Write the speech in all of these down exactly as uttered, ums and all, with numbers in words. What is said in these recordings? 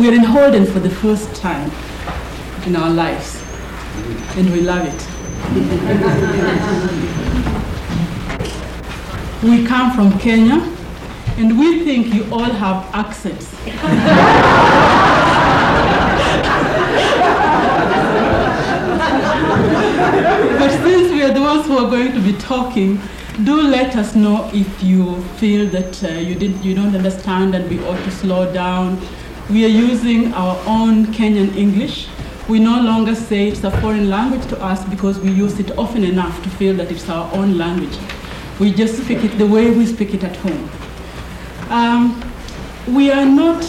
We are in Holden for the first time in our lives, and we love it. We come from Kenya, and we think you all have accents. But since we are the ones who are going to be talking, do let us know if you feel that uh, you, didn't, you don't understand and we ought to slow down. We are using our own Kenyan English. We no longer say it's a foreign language to us because we use it often enough to feel that it's our own language. We just speak it the way we speak it at home. Um, we are not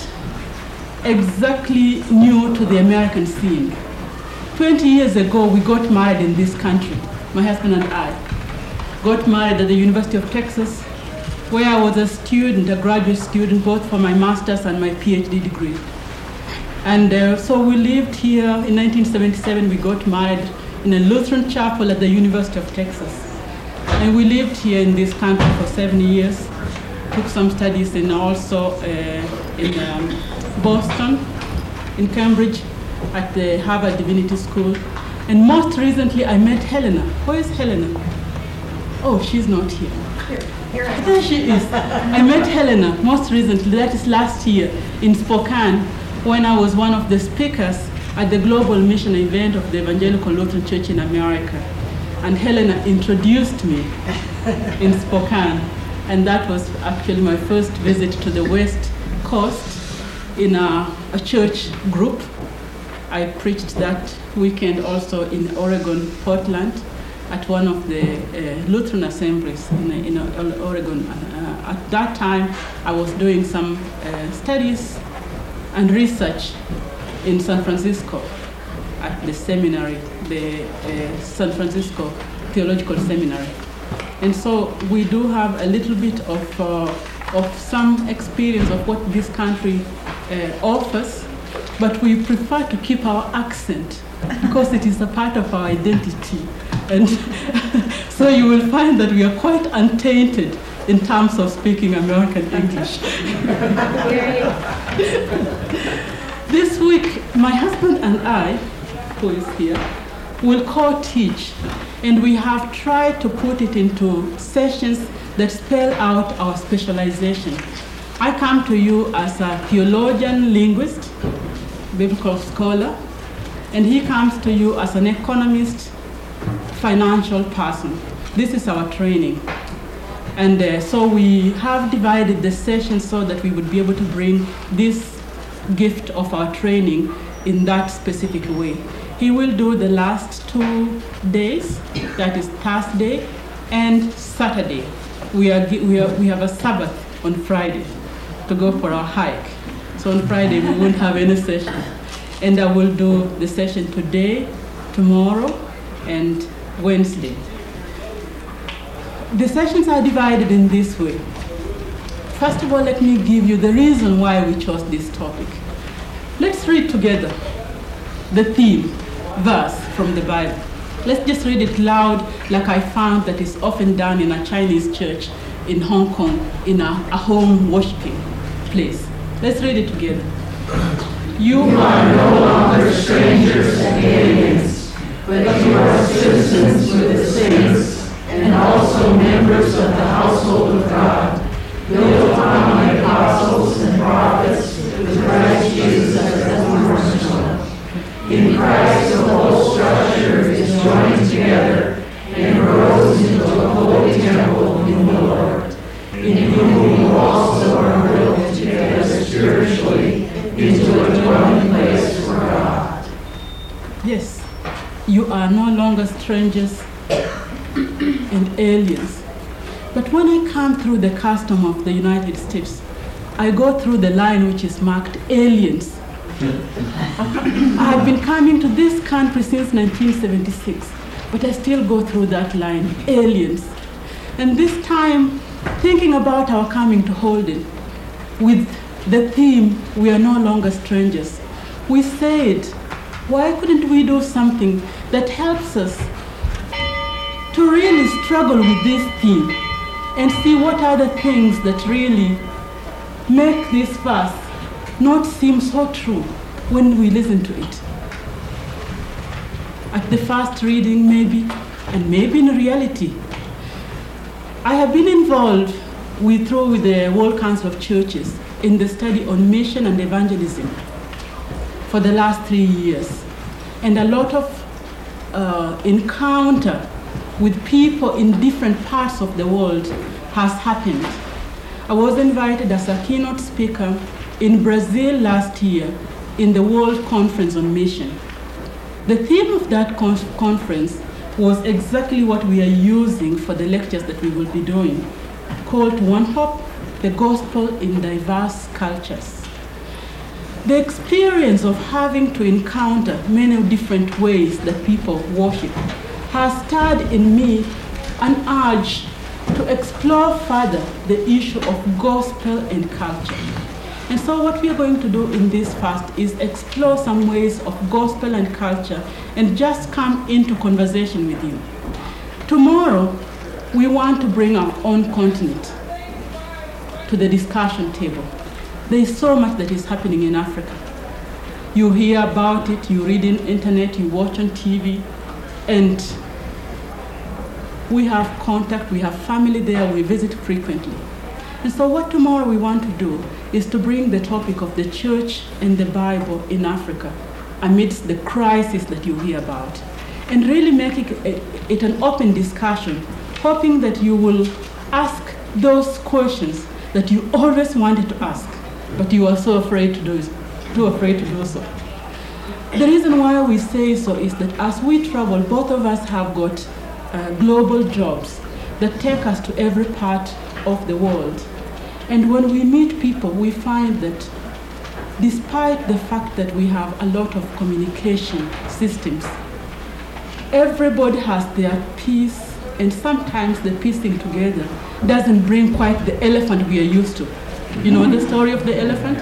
exactly new to the American scene. twenty years ago, we got married in this country, my husband and I. Got married at the University of Texas, where I was a student, a graduate student, both for my master's and my PhD degree. And uh, so we lived here in nineteen seventy-seven. We got married in a Lutheran chapel at the University of Texas. And we lived here in this country for seven years. Took some studies in also uh, in um, Boston, in Cambridge, at the Harvard Divinity School. And most recently, I met Helena. Where is Helena? Oh, she's not here. Here, here I am. There she is. I met Helena most recently, that is last year, in Spokane, when I was one of the speakers at the Global Mission event of the Evangelical Lutheran Church in America. And Helena introduced me in Spokane. And that was actually my first visit to the West Coast in a, a church group. I preached that weekend also in Oregon, Portland, at one of the uh, Lutheran assemblies in, in uh, Oregon. Uh, at that time, I was doing some uh, studies and research in San Francisco at the seminary, the uh, San Francisco Theological Seminary. And so we do have a little bit of, uh, of some experience of what this country uh, offers, but we prefer to keep our accent because it is a part of our identity. And so you will find that we are quite untainted in terms of speaking American English. This week, my husband and I, who is here, will co-teach. And we have tried to put it into sessions that spell out our specialization. I come to you as a theologian, linguist, biblical scholar, and he comes to you as an economist, financial person. This is our training. And uh, so we have divided the sessions so that we would be able to bring this gift of our training in that specific way. He will do the last two days, that is Thursday and Saturday. We, are, we, are, we have a Sabbath on Friday to go for our hike. So on Friday we won't have any session. And I will do the session today, tomorrow, and Wednesday. The sessions are divided in this way. First of all, let me give you the reason why we chose this topic. Let's read together the theme verse from the Bible. Let's just read it loud, like I found that is often done in a Chinese church in Hong Kong, in a, a home worshiping place. Let's read it together. You are no longer strangers and aliens, but you are citizens with the saints, and also members of the household of God, built upon the apostles and prophets, with Christ Jesus as the cornerstone. In Christ, the whole structure is joined together and grows into a holy temple in the Lord, in whom you also are built together spiritually into a dwelling place for God. Yes, you are no longer strangers and aliens. But when I come through the custom of the United States, I go through the line which is marked aliens. I have been coming to this country since nineteen seventy-six, but I still go through that line, aliens. And this time, thinking about our coming to Holden, with the theme, we are no longer strangers, we said, why couldn't we do something that helps us to really struggle with this theme and see what are the things that really make this verse not seem so true when we listen to it. At the first reading, maybe, and maybe in reality. I have been involved with, through with the World Council of Churches in the study on mission and evangelism for the last three years. And a lot of uh, encounter with people in different parts of the world has happened. I was invited as a keynote speaker in Brazil last year in the World Conference on Mission. The theme of that con- conference was exactly what we are using for the lectures that we will be doing, called One Hope, the Gospel in Diverse Cultures. The experience of having to encounter many different ways that people worship has stirred in me an urge to explore further the issue of gospel and culture. And so what we are going to do in this fast is explore some ways of gospel and culture and just come into conversation with you. Tomorrow, we want to bring our own continent to the discussion table. There is so much that is happening in Africa. You hear about it, you read in internet, you watch on T V, and we have contact, we have family there, we visit frequently. And so what tomorrow we want to do is to bring the topic of the church and the Bible in Africa amidst the crisis that you hear about, and really make it, it an open discussion, hoping that you will ask those questions that you always wanted to ask, but you are so afraid to do, too afraid to do so. The reason why we say so is that as we travel, both of us have got uh, global jobs that take us to every part of the world. And when we meet people, we find that despite the fact that we have a lot of communication systems, everybody has their piece, and sometimes the piecing together doesn't bring quite the elephant we are used to. You know the story of the elephant?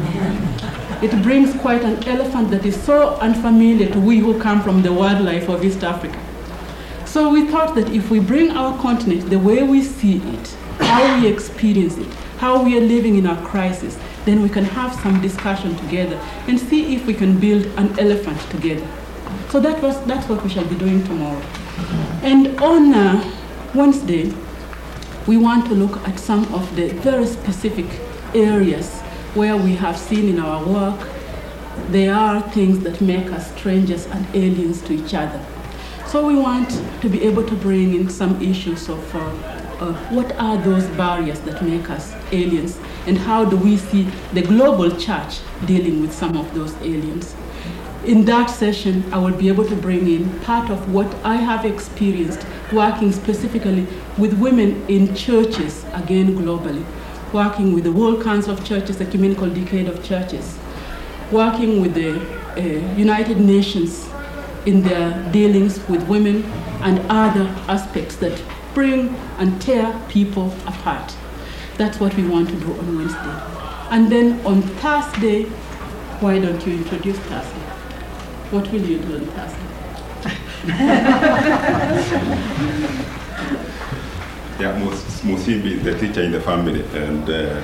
It brings quite an elephant that is so unfamiliar to we who come from the wildlife of East Africa. So we thought that if we bring our continent the way we see it, how we experience it, how we are living in our crisis, then we can have some discussion together and see if we can build an elephant together. So that was, that's what we shall be doing tomorrow. And on uh, Wednesday, we want to look at some of the very specific areas where we have seen in our work there are things that make us strangers and aliens to each other. So we want to be able to bring in some issues of uh, uh, what are those barriers that make us aliens, and how do we see the global church dealing with some of those aliens. In that session, I will be able to bring in part of what I have experienced working specifically with women in churches, again globally, working with the World Council of Churches, the Ecumenical Decade of Churches, working with the uh, United Nations in their dealings with women and other aspects that bring and tear people apart. That's what we want to do on Wednesday. And then on Thursday, why don't you introduce Thursday? What will you do on Thursday? Yeah, Musimbi is the teacher in the family, and uh,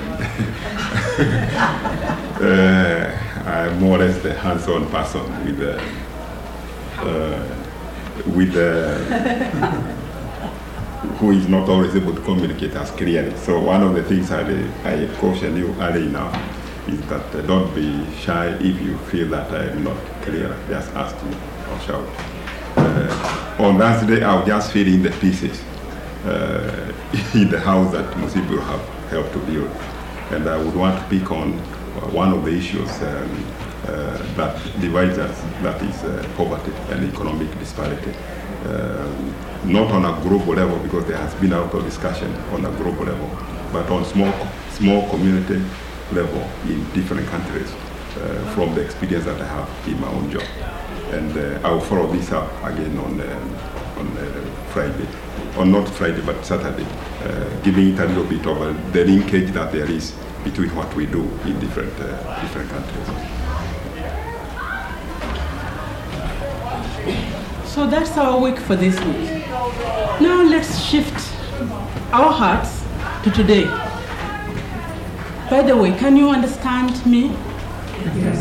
uh, I'm more or less the hands-on person with uh, uh, with uh, who is not always able to communicate as clearly. So one of the things I, I caution you early now is that uh, don't be shy if you feel that I am not clear. Just ask me or shout. Uh, on Thursday, I'll just fill in the pieces uh, in the house that Musimbi will have helped to build. And I would want to pick on uh, one of the issues um, uh, that divides us, that is uh, poverty and economic disparity. Um, not on a global level, because there has been a lot of discussion on a global level, but on small, small community level in different countries uh, from the experience that I have in my own job. And uh, I will follow this up again on, um, on uh, Friday, or not Friday, but Saturday, uh, giving it a little bit of a, the linkage that there is between what we do in different, uh, different countries. So that's our week for this week. Now let's shift our hearts to today. By the way, can you understand me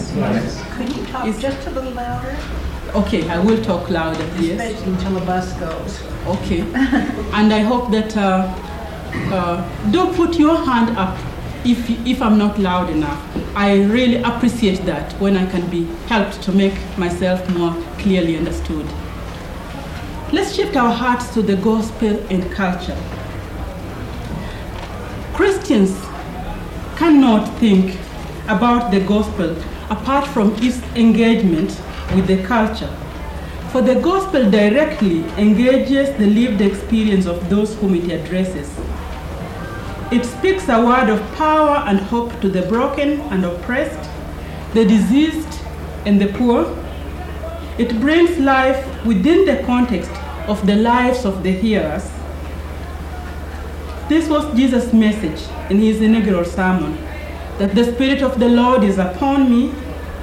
Yes. Could you talk Is- just a little louder? Okay, I will talk louder, yes. Especially until the bus goes. Okay. And I hope that uh, uh, do put your hand up if, if I'm not loud enough. I really appreciate that when I can be helped to make myself more clearly understood. Let's shift our hearts to the gospel and culture. Christians cannot think about the gospel apart from its engagement with the culture. For the gospel directly engages the lived experience of those whom it addresses. It speaks a word of power and hope to the broken and oppressed, the diseased and the poor. It brings life within the context of the lives of the hearers. This was Jesus' message in his inaugural sermon, that the Spirit of the Lord is upon me.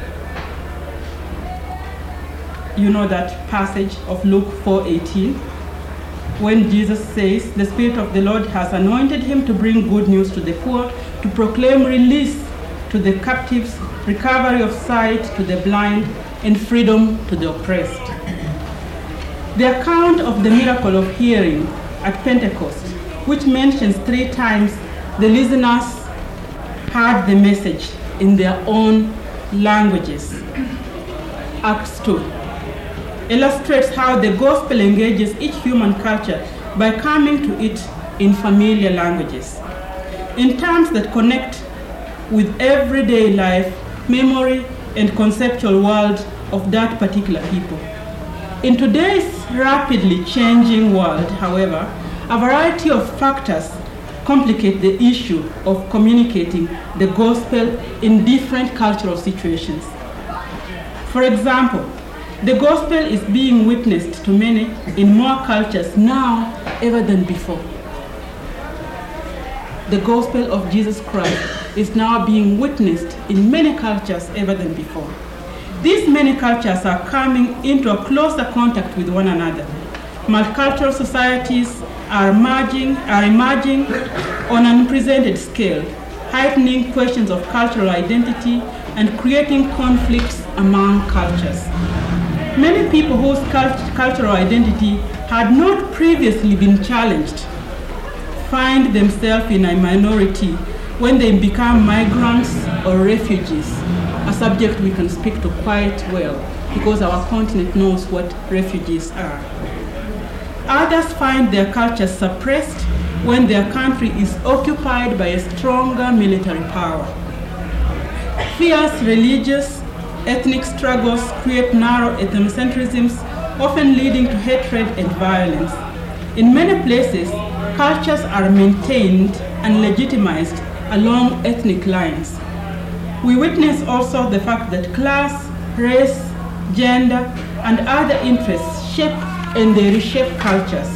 You know that passage of Luke four eighteen, when Jesus says, the Spirit of the Lord has anointed him to bring good news to the poor, to proclaim release to the captives, recovery of sight to the blind, and freedom to the oppressed. The account of the miracle of hearing at Pentecost, which mentions three times the listeners heard the message in their own languages. Acts two illustrates how the gospel engages each human culture by coming to it in familiar languages, in terms that connect with everyday life, memory, and conceptual world of that particular people. In today's rapidly changing world, however, a variety of factors complicate the issue of communicating the gospel in different cultural situations. For example, the gospel is being witnessed to many in more cultures now ever than before. The gospel of Jesus Christ is now being witnessed in many cultures ever than before. These many cultures are coming into a closer contact with one another. Multicultural societies are emerging, are emerging on an unprecedented scale, heightening questions of cultural identity and creating conflicts among cultures. Many people whose cult- cultural identity had not previously been challenged find themselves in a minority when they become migrants or refugees, a subject we can speak to quite well because our continent knows what refugees are. Others find their culture suppressed when their country is occupied by a stronger military power. Fierce religious, ethnic struggles create narrow ethnocentrisms, often leading to hatred and violence. In many places, cultures are maintained and legitimized along ethnic lines. We witness also the fact that class, race, gender, and other interests shape and they reshape cultures.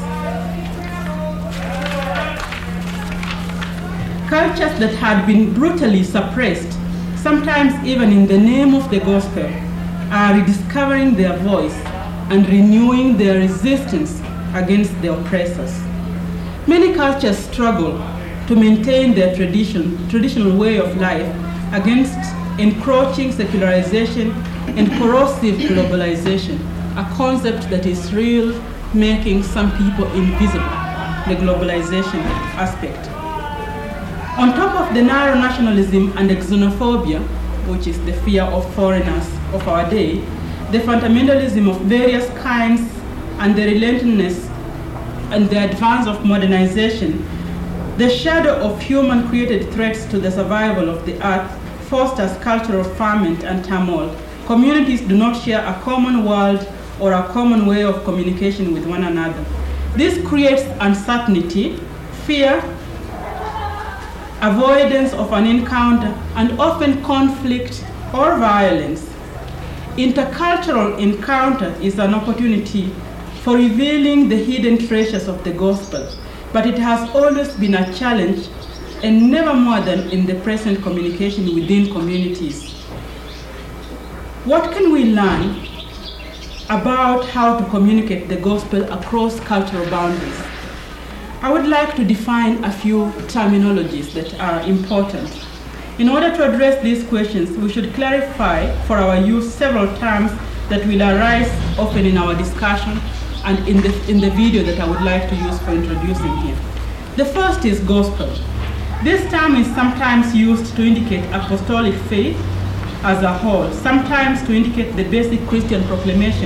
Cultures that had been brutally suppressed, sometimes even in the name of the gospel, are rediscovering their voice and renewing their resistance against the oppressors. Many cultures struggle to maintain their tradition, traditional way of life against encroaching secularization and corrosive globalization, a concept that is real, making some people invisible, the globalization aspect. On top of the narrow nationalism and xenophobia, which is the fear of foreigners of our day, the fundamentalism of various kinds and the relentlessness and the advance of modernization, the shadow of human-created threats to the survival of the earth fosters cultural ferment and turmoil. Communities do not share a common world or a common way of communication with one another. This creates uncertainty, fear, avoidance of an encounter, and often conflict or violence. Intercultural encounter is an opportunity for revealing the hidden treasures of the gospel, but it has always been a challenge and never more than in the present communication within communities. What can we learn about how to communicate the gospel across cultural boundaries? I would like to define a few terminologies that are important. In order to address these questions, we should clarify for our use several terms that will arise often in our discussion and in the, in the video that I would like to use for introducing here. The first is gospel. This term is sometimes used to indicate apostolic faith as a whole, sometimes to indicate the basic Christian proclamation.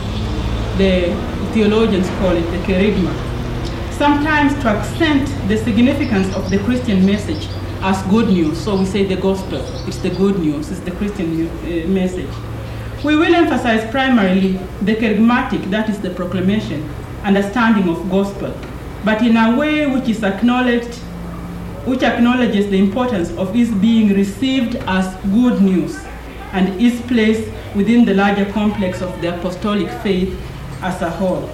The theologians call it the kerygma. Sometimes to accent the significance of the Christian message as good news. So we say the gospel, it's the good news, it's the Christian uh, message. We will emphasize primarily the kerygmatic, that is the proclamation, understanding of gospel, but in a way which is acknowledged, which acknowledges the importance of its being received as good news and is placed within the larger complex of the apostolic faith as a whole.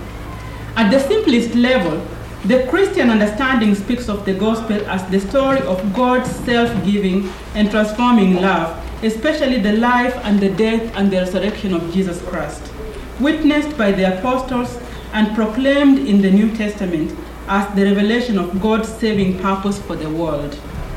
At the simplest level, the Christian understanding speaks of the gospel as the story of God's self-giving and transforming love, especially the life and the death and the resurrection of Jesus Christ, witnessed by the apostles and proclaimed in the New Testament as the revelation of God's saving purpose for the world.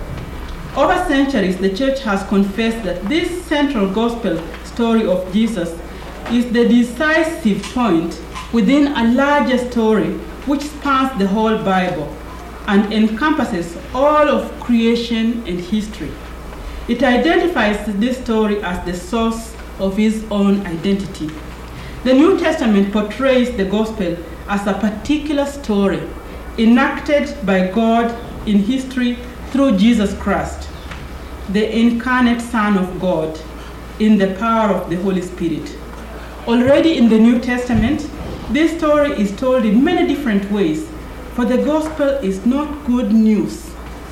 Over centuries, the church has confessed that this central gospel story of Jesus is the decisive point within a larger story which spans the whole Bible and encompasses all of creation and history. It identifies this story as the source of its own identity. The New Testament portrays the gospel as a particular story enacted by God in history through Jesus Christ, the incarnate Son of God, in the power of the Holy Spirit. Already in the New Testament, this story is told in many different ways, for the gospel is not good news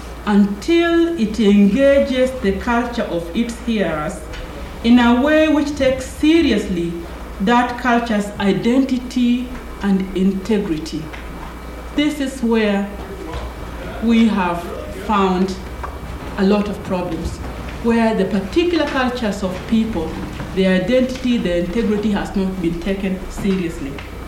until it engages the culture of its hearers in a way which takes seriously that culture's identity and integrity. This is where we have found a lot of problems, where the particular cultures of people, their identity, their integrity has not been taken seriously.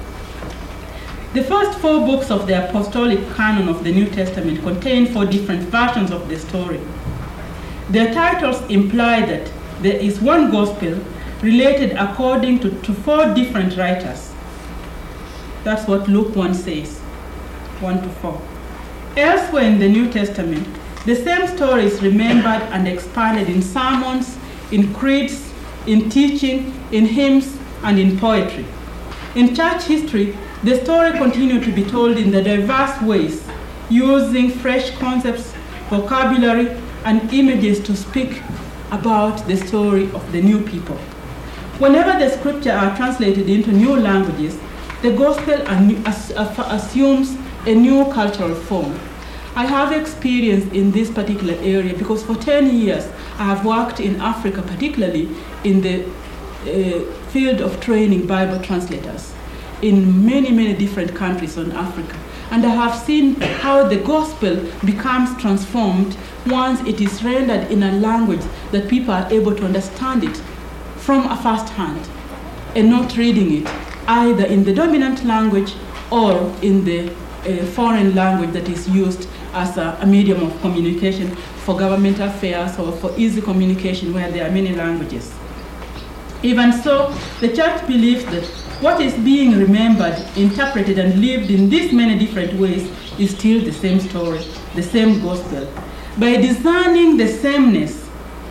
The first four books of the apostolic canon of the New Testament contain four different versions of the story. Their titles imply that there is one gospel related according to, to four different writers. That's what Luke one says, one to four. Elsewhere in the New Testament, the same story is remembered and expanded in sermons, in creeds, in teaching, in hymns, and in poetry. In church history, the story continued to be told in the diverse ways, using fresh concepts, vocabulary, and images to speak about the story of the new people. Whenever the scriptures are translated into new languages, the gospel assumes a new cultural form. I have experience in this particular area because for ten years I have worked in Africa, particularly in the uh, field of training Bible translators in many, many different countries in Africa. And I have seen how the gospel becomes transformed once it is rendered in a language that people are able to understand it from a first hand and not reading it either in the dominant language or in the uh, foreign language that is used as a, a medium of communication for government affairs or for easy communication where there are many languages. Even so, the church believes that what is being remembered, interpreted, and lived in these many different ways is still the same story, the same gospel. By discerning the sameness,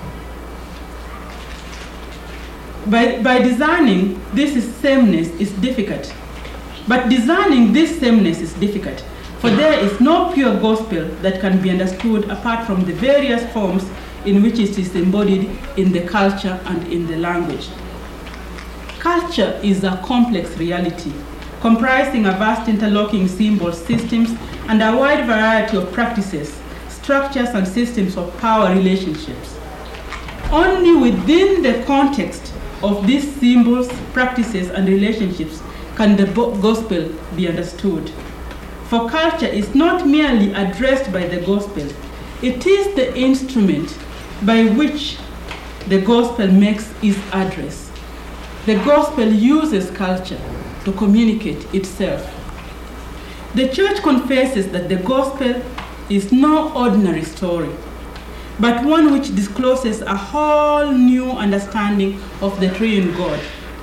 by, by discerning this is sameness is difficult. But discerning this sameness is difficult, for there is no pure gospel that can be understood apart from the various forms in which it is embodied in the culture and in the language. Culture is a complex reality, comprising a vast interlocking symbol systems and a wide variety of practices, structures, and systems of power relationships. Only within the context of these symbols, practices, and relationships can the gospel be understood. For culture is not merely addressed by the gospel, it is the instrument by which the gospel makes its address. The gospel uses culture to communicate itself. The church confesses that the gospel is no ordinary story. but one which discloses a whole new understanding of the triune God,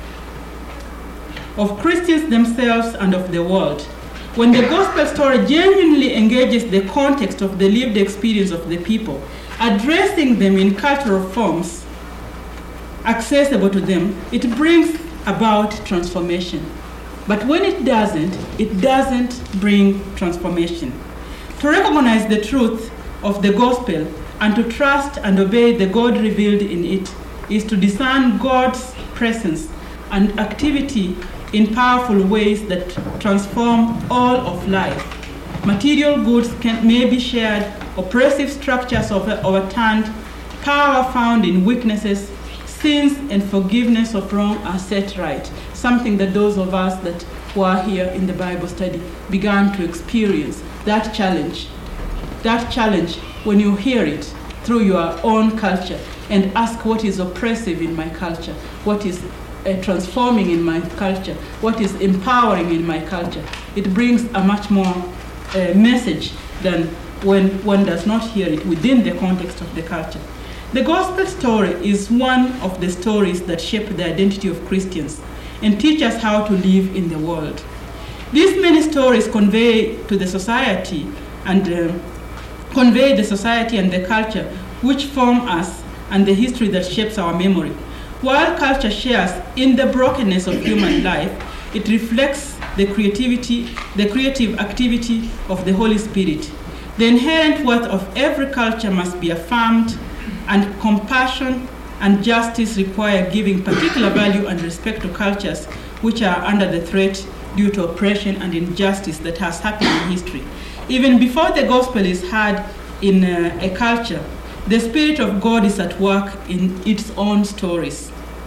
of Christians themselves and of the world. When the gospel story genuinely engages the context of the lived experience of the people, addressing them in cultural forms accessible to them, it brings about transformation. But when it doesn't, it doesn't bring transformation. To recognize the truth of the gospel and to trust and obey the God revealed in it is to discern God's presence and activity in powerful ways that transform all of life. Material goods can, may be shared, oppressive structures over, overturned, power found in weaknesses, sins and forgiveness of wrong are set right. Something that those of us that were here in the Bible study began to experience. That challenge, that challenge when you hear it through your own culture and ask what is oppressive in my culture, what is uh, transforming in my culture, what is empowering in my culture. It brings a much more uh, message than when one does not hear it within the context of the culture. The gospel story is one of the stories that shape the identity of Christians and teach us how to live in the world. These many stories convey to the society and uh, convey the society and the culture which form us and the history that shapes our memory. While culture shares in the brokenness of human life, it reflects the creativity, the creative activity of the Holy Spirit. The inherent worth of every culture must be affirmed, and compassion and justice require giving particular value and respect to cultures which are under the threat due to oppression and injustice that has happened in history. Even before the gospel is heard in uh, a culture, the Spirit of God is at work in its own stories,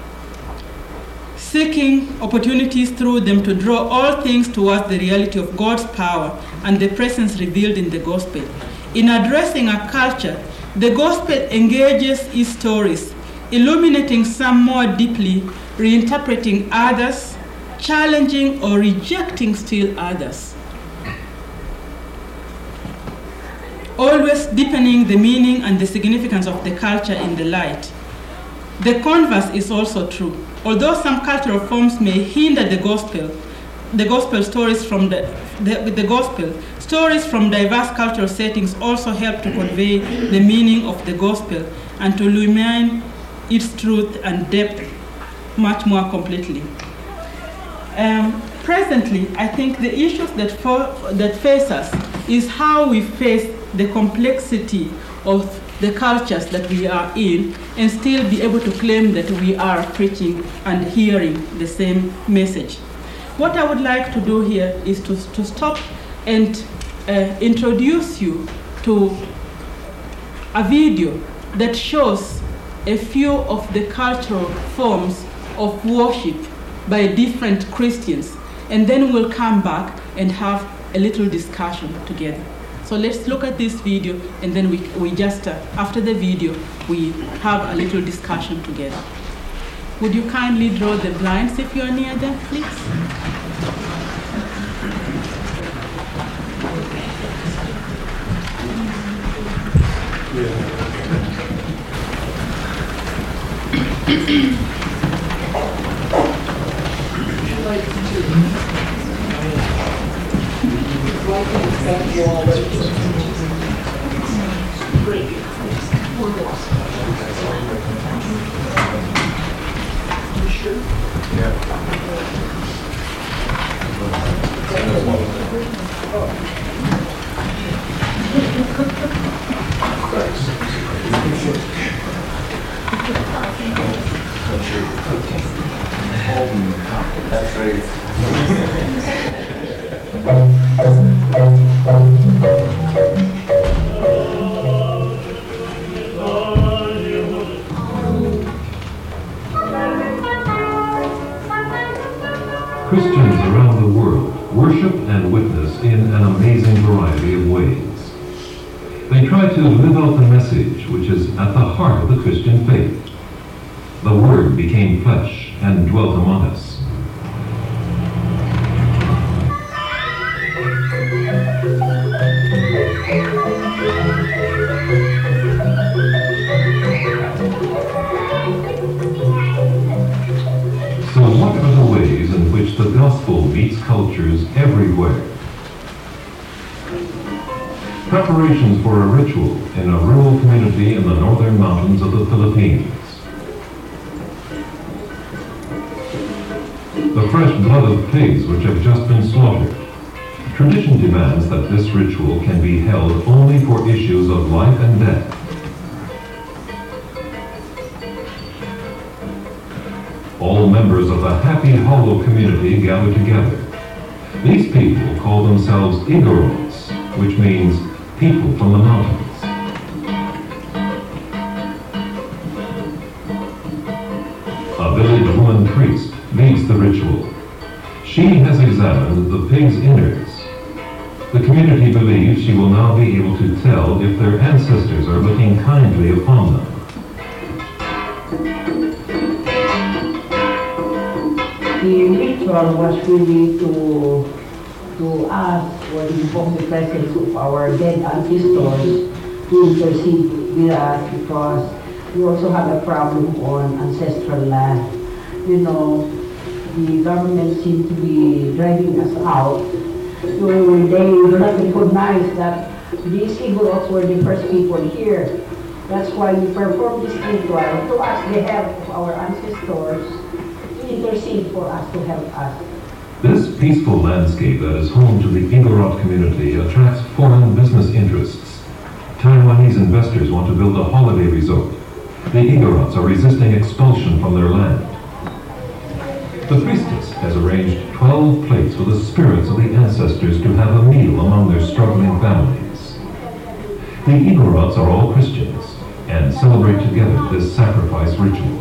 seeking opportunities through them to draw all things towards the reality of God's power and the presence revealed in the gospel. In addressing a culture, the gospel engages its stories, illuminating some more deeply, reinterpreting others, challenging or rejecting still others. Always deepening the meaning and the significance of the culture in the light. The converse is also true. Although some cultural forms may hinder the gospel, the gospel stories from the, the, the gospel, stories from diverse cultural settings also help to convey the meaning of the gospel and to illuminate its truth and depth much more completely. Um, presently, I think the issues that, for, that face us is how we face the complexity of the cultures that we are in and still be able to claim that we are preaching and hearing the same message. What I would like to do here is to, to stop and uh, introduce you to a video that shows a few of the cultural forms of worship by different Christians, and then we'll come back and have a little discussion together. So let's look at this video, and then we, we just, uh, after the video, we have a little discussion together. Would you kindly draw the blinds if you're near them, please? That's right. Christians around the world worship and witness in an amazing variety of ways. They try to live out the message which is at the heart of the Christian faith. The Word became flesh and dwelt among us. cultures everywhere. Preparations for a ritual in a rural community in the northern mountains of the Philippines. The fresh blood of pigs which have just been slaughtered. Tradition demands that this ritual can be held only for issues of life and death. All members of the Happy Hollow community gather together. These people call themselves Igorots, which means people from the mountains. A village woman priest leads the ritual. She has examined the pig's innards. The community believes she will now be able to tell if their ancestors are looking kindly upon them. The ritual was really to to ask or invoke the presence of our dead ancestors to intercede with us, because we also have a problem on ancestral land. You know, the government seems to be driving us out. So they do not recognize that these Igorots were the first people here. That's why we perform this ritual to ask the help of our ancestors to intercede for us, to help us. This peaceful landscape that is home to the Igorot community attracts foreign business interests. Taiwanese investors want to build a holiday resort. The Igorots are resisting expulsion from their land. The priestess has arranged twelve plates for the spirits of the ancestors to have a meal among their struggling families. The Igorots are all Christians and celebrate together this sacrifice ritual.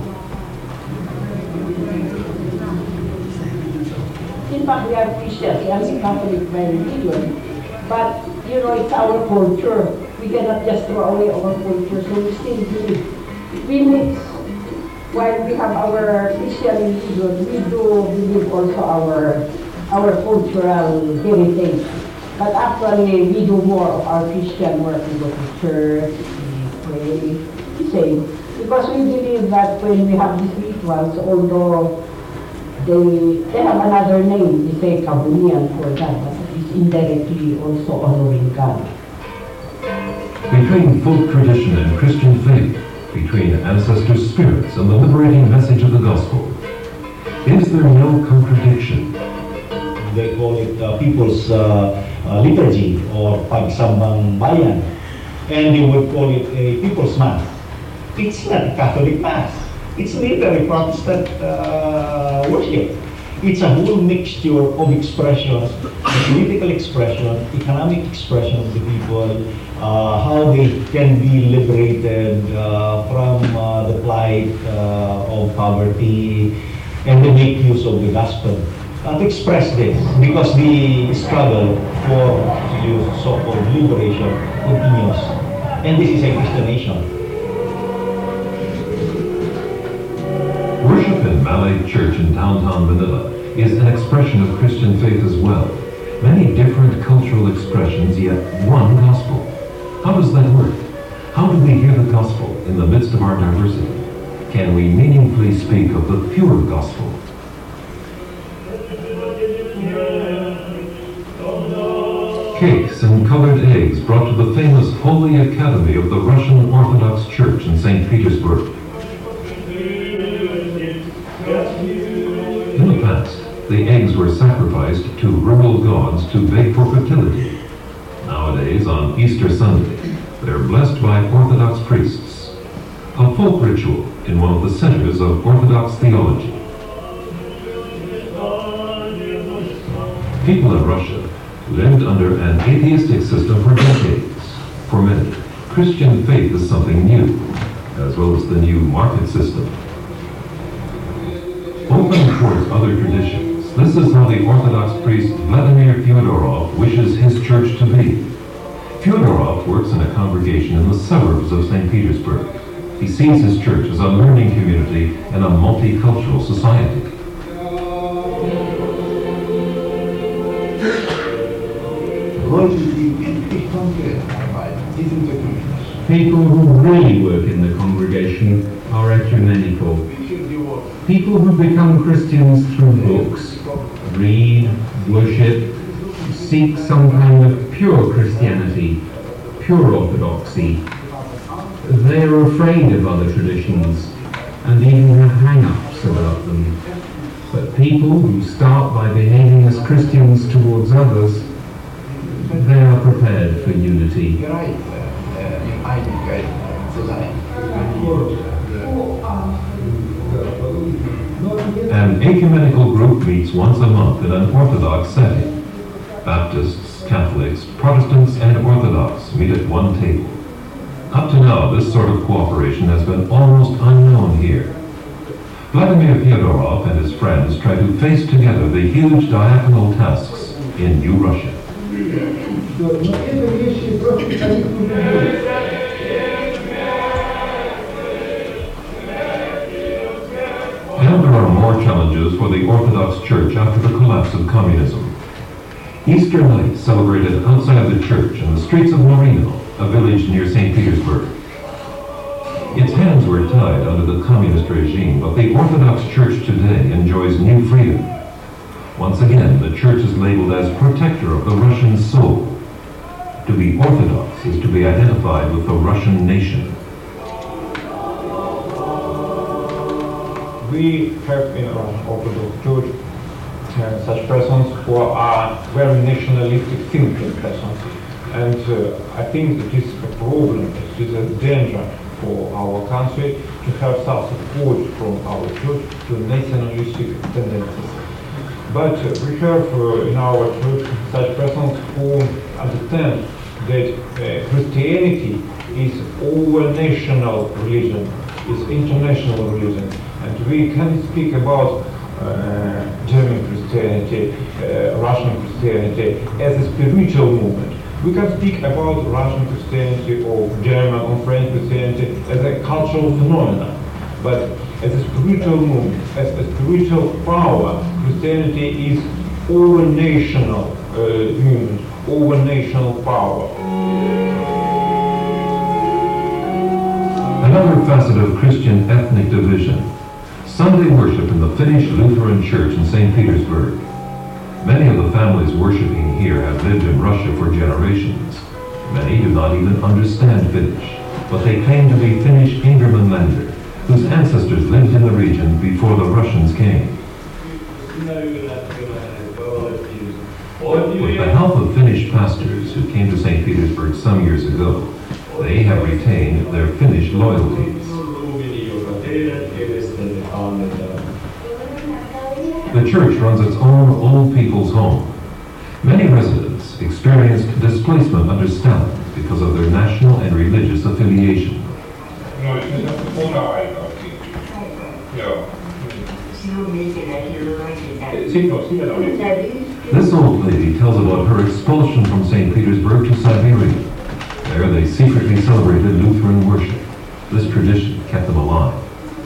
In fact, we are Christians, we are Catholic by religion, but you know, it's our culture. We cannot just throw away our culture, so we still do. We mix. While we have our Christian religion, we do believe also our our cultural heritage. But actually, we do more of our Christian work. We go to church, we pray, same. Because we believe that when we have these rituals, although they they have another name, they say Kabunian for that, but it's indirectly also honoring God. Between folk tradition and Christian faith, between ancestor spirits and the liberating message of the gospel, is there no contradiction? They call it uh, People's uh, uh, Liturgy or Pagsambang Bayan, and they would call it a People's Mass. It's not a Catholic Mass. It's literally Protestant uh, worship. It's a whole mixture of expressions, political expression, economic expression of the people, uh, how they can be liberated uh, from uh, the plight uh, of poverty, and they make use of the gospel uh, to express this, because the struggle for the so-called liberation continues, and this is a Christian nation. Worship in Malay Church in downtown Manila is an expression of Christian faith as well. Many different cultural expressions, yet one gospel. How does that work? How do we hear the gospel in the midst of our diversity? Can we meaningfully speak of the pure gospel? Cakes and colored eggs brought to the famous Holy Academy of the Russian Orthodox Church in Saint Petersburg. In the past, the eggs were sacrificed to rural gods to beg for fertility. Nowadays, on Easter Sunday, they're blessed by Orthodox priests. A folk ritual in one of the centers of Orthodox theology. People in Russia lived under an atheistic system for decades. For many, Christian faith is something new, as well as the new market system. Open towards other traditions, this is how the Orthodox priest Vladimir Fyodorov wishes his church to be. Fyodorov works in a congregation in the suburbs of Saint Petersburg. He sees his church as a learning community in a multicultural society. People who really work in the congregation are ecumenical. People who become Christians through books read, worship, seek some kind of pure Christianity, pure orthodoxy. They're afraid of other traditions and even have hang-ups about them. But people who start by behaving as Christians towards others, they are prepared for unity. An ecumenical group meets once a month in an Orthodox setting. Baptists, Catholics, Protestants, and Orthodox meet at one table. Up to now, this sort of cooperation has been almost unknown here. Vladimir Fyodorov and his friends try to face together the huge diaconal tasks in New Russia. And there are more challenges for the Orthodox Church after the collapse of communism. Easter night celebrated outside the church in the streets of Marino, a village near Saint Petersburg. Its hands were tied under the communist regime, but the Orthodox Church today enjoys new freedom. Once again, the church is labeled as protector of the Russian soul. To be Orthodox is to be identified with the Russian nation. We have in our Orthodox Church uh, such persons who are very nationalistic thinking persons. And uh, I think it is a problem, it is a danger for our country to have some support from our church to nationalistic tendencies. But uh, we have uh, in our church such persons who understand that uh, Christianity is over national religion, is international religion, and we can speak about uh, German Christianity, uh, Russian Christianity as a spiritual movement. We can speak about Russian Christianity or German or French Christianity as a cultural phenomenon, but as a spiritual movement, as a spiritual power, Christianity is over national uh, movement, over national power. Another facet of Christian ethnic division, Sunday worship in the Finnish Lutheran Church in Saint Petersburg. Many of the families worshiping here have lived in Russia for generations. Many do not even understand Finnish, but they claim to be Finnish Ingermanländer, whose ancestors lived in the region before the Russians came. With the help of Finnish pastors who came to Saint Petersburg some years ago, they have retained their Finnish loyalties. The church runs its own old people's home. Many residents experienced displacement under Stalin because of their national and religious affiliation. This old lady tells about her expulsion from Saint Petersburg to Siberia. There they secretly celebrated Lutheran worship. This tradition kept them alive.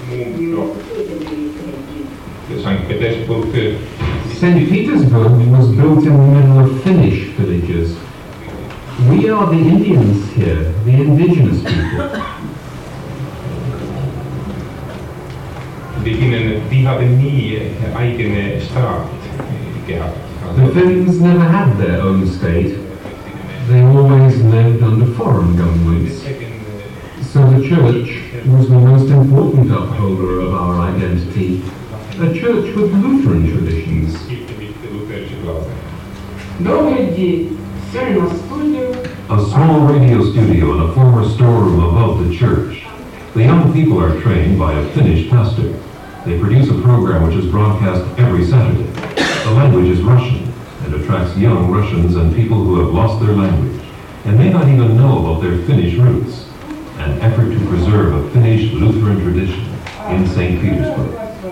Saint Petersburg was built in the middle of Finnish villages. We are the Indians here, the indigenous people. The Finns never had their own state. They always lived under foreign governments. So the church was the most important upholder of our identity. A church with Lutheran traditions. A small radio studio in a former storeroom above the church. The young people are trained by a Finnish pastor. They produce a program which is broadcast every Saturday. The language is Russian and attracts young Russians and people who have lost their language and may not even know about their Finnish roots. An effort to preserve a Finnish Lutheran tradition in Saint Petersburg.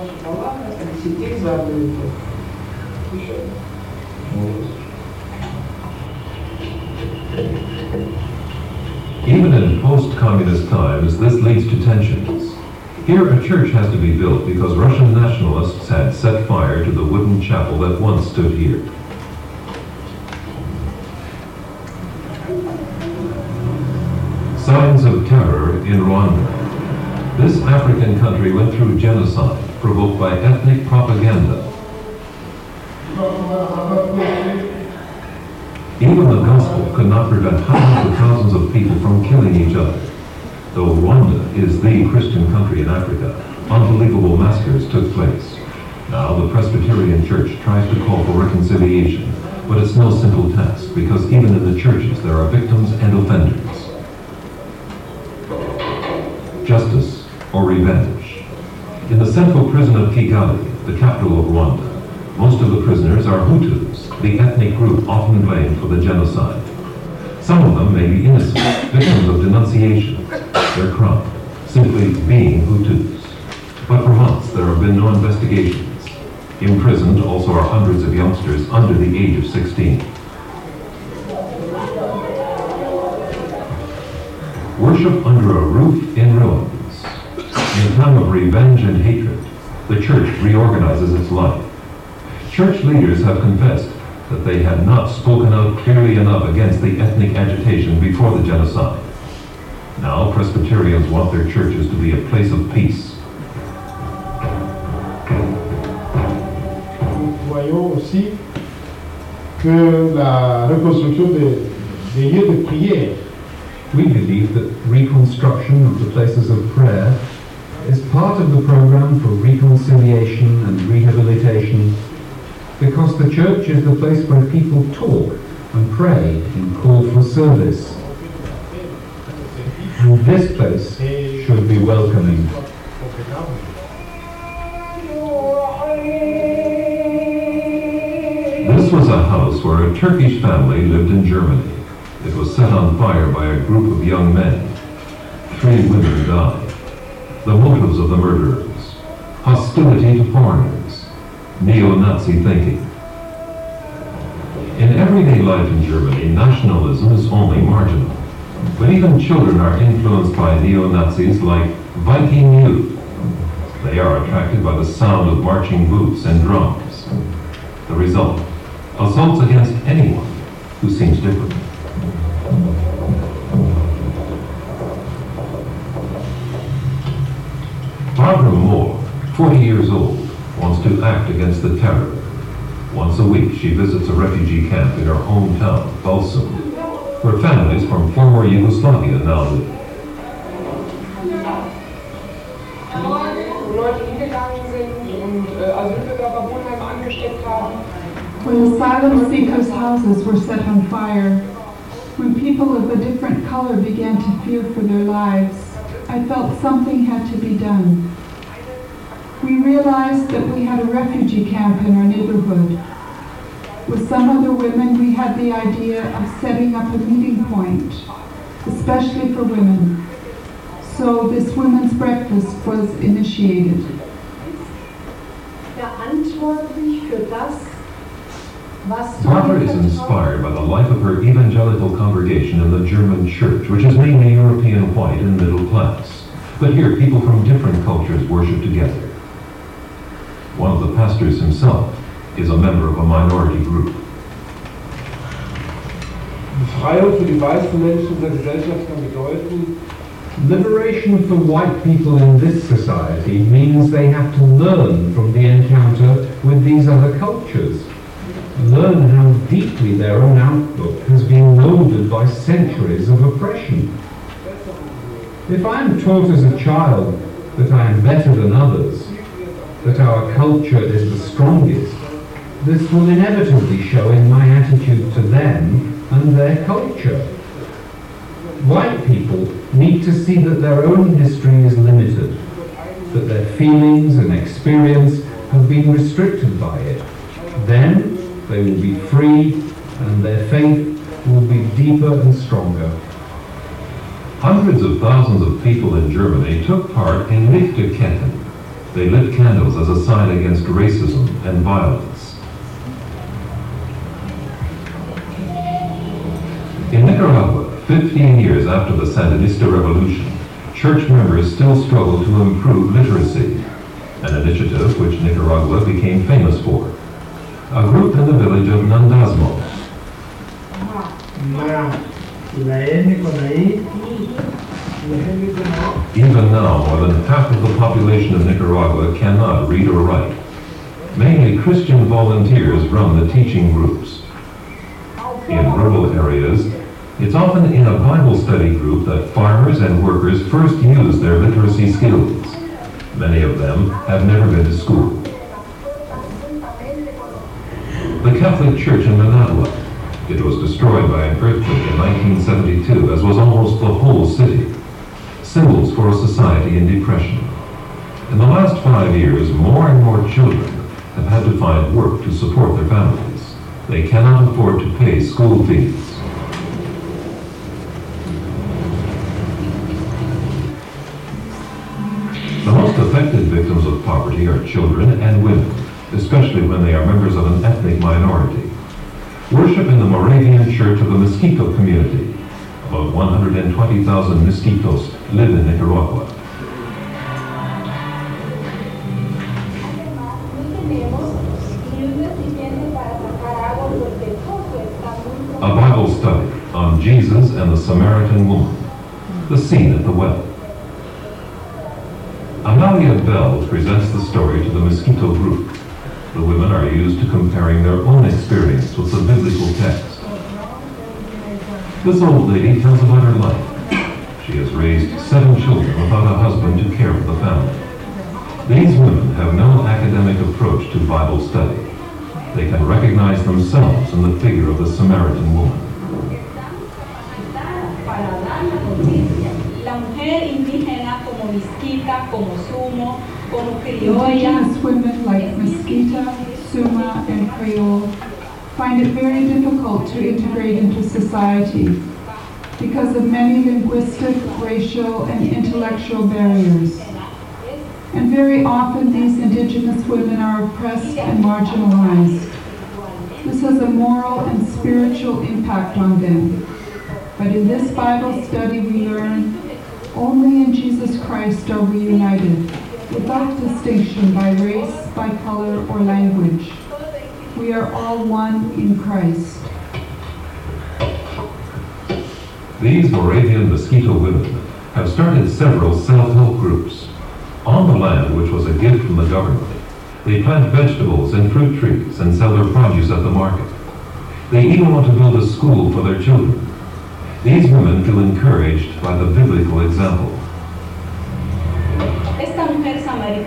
Even in post-communist times, this leads to tensions. Here, a church has to be built because Russian nationalists had set fire to the wooden chapel that once stood here. Signs of terror in Rwanda. This African country went through genocide provoked by ethnic propaganda. not prevent hundreds of thousands of people from killing each other. Though Rwanda is the Christian country in Africa, unbelievable massacres took place. Now the Presbyterian Church tries to call for reconciliation, but it's no simple task because even in the churches there are victims and offenders. Justice or revenge. In the central prison of Kigali, the capital of Rwanda, most of the prisoners are Hutus, the ethnic group often blamed for the genocide. Some of them may be innocent, victims of denunciation, their crime, simply being Hutus. But for months there have been no investigations. Imprisoned also are hundreds of youngsters under the age of sixteen. Worship under a roof in ruins. In a time of revenge and hatred, the church reorganizes its life. Church leaders have confessed that they had not spoken out clearly enough against the ethnic agitation before the genocide. Now Presbyterians want their churches to be a place of peace. Nous voyons aussi que la reconstruction des, des lieux de prière. We believe that reconstruction of the places of prayer is part of the program for reconciliation and rehabilitation, because the church is the place where people talk and pray and call for service. And this place should be welcoming. This was a house where a Turkish family lived in Germany. It was set on fire by a group of young men. Three women died. The motives of the murderers: hostility to foreigners, neo-Nazi thinking. In everyday life in Germany, nationalism is only marginal. But even children are influenced by neo-Nazis like Viking youth. They are attracted by the sound of marching boots and drums. The result: assaults against anyone who seems different. Barbara Moore, forty years old, wants to act against the terror. Once a week, she visits a refugee camp in her hometown, Balsam, where families from former Yugoslavia now live. When asylum seekers' houses were set on fire, when people of a different color began to fear for their lives, I felt something had to be done. We realized that we had a refugee camp in our neighborhood. With some other women, we had the idea of setting up a meeting point, especially for women. So this women's breakfast was initiated. Barbara is inspired by the life of her evangelical congregation in the German church, which is mainly European white and middle class. But here, people from different cultures worship together. One of the pastors himself is a member of a minority group. Befreiung für die weißen Menschen in der Gesellschaft kann bedeuten, liberation for white people in this society means they have to learn from the encounter with these other cultures. Learn how deeply their own outlook has been molded by centuries of oppression. If I am taught as a child that I am better than others, that our culture is the strongest, this will inevitably show in my attitude to them and their culture. White people need to see that their own history is limited, that their feelings and experience have been restricted by it. Then they will be free and their faith will be deeper and stronger. Hundreds of thousands of people in Germany took part in Lichterketten. They lit candles as a sign against racism and violence. In Nicaragua, fifteen years after the Sandinista revolution, church members still struggle to improve literacy, an initiative which Nicaragua became famous for. A group in the village of Nandasmo. Even now, more than half of the population of Nicaragua cannot read or write. Mainly Christian volunteers run the teaching groups. In rural areas, It's often in a Bible study group that farmers and workers first use their literacy skills. Many of them have never been to school. The Catholic Church in Managua. It was destroyed by an earthquake in nineteen seventy-two, as was almost the whole city. Symbols for a society in depression. In the last five years, more and more children have had to find work to support their families. They cannot afford to pay school fees. The most affected victims of poverty are children and women, especially when they are members of an ethnic minority. Worship in the Moravian Church of the Mosquito community. About one hundred twenty thousand Mosquitos live in Nicaragua. A Bible study on Jesus and the Samaritan woman. The scene at the well. Amalia Bell presents the story to the Mosquito group. The women are used to comparing their own experience with the biblical text. This old lady tells about her life. She has raised seven children without a husband to care for the family. These women have no academic approach to Bible study. They can recognize themselves in the figure of the Samaritan woman. Indigenous women like Mosquita, Suma, and Creole find it very difficult to integrate into society because of many linguistic, racial, and intellectual barriers. And very often these indigenous women are oppressed and marginalized. This has a moral and spiritual impact on them. But in this Bible study we learn, only in Jesus Christ are we united, without distinction by race, by color, or language. We are all one in Christ. These Moravian Mosquito women have started several self-help groups. On the land, which was a gift from the government, they plant vegetables and fruit trees and sell their produce at the market. They even want to build a school for their children. These women feel encouraged by the biblical example. The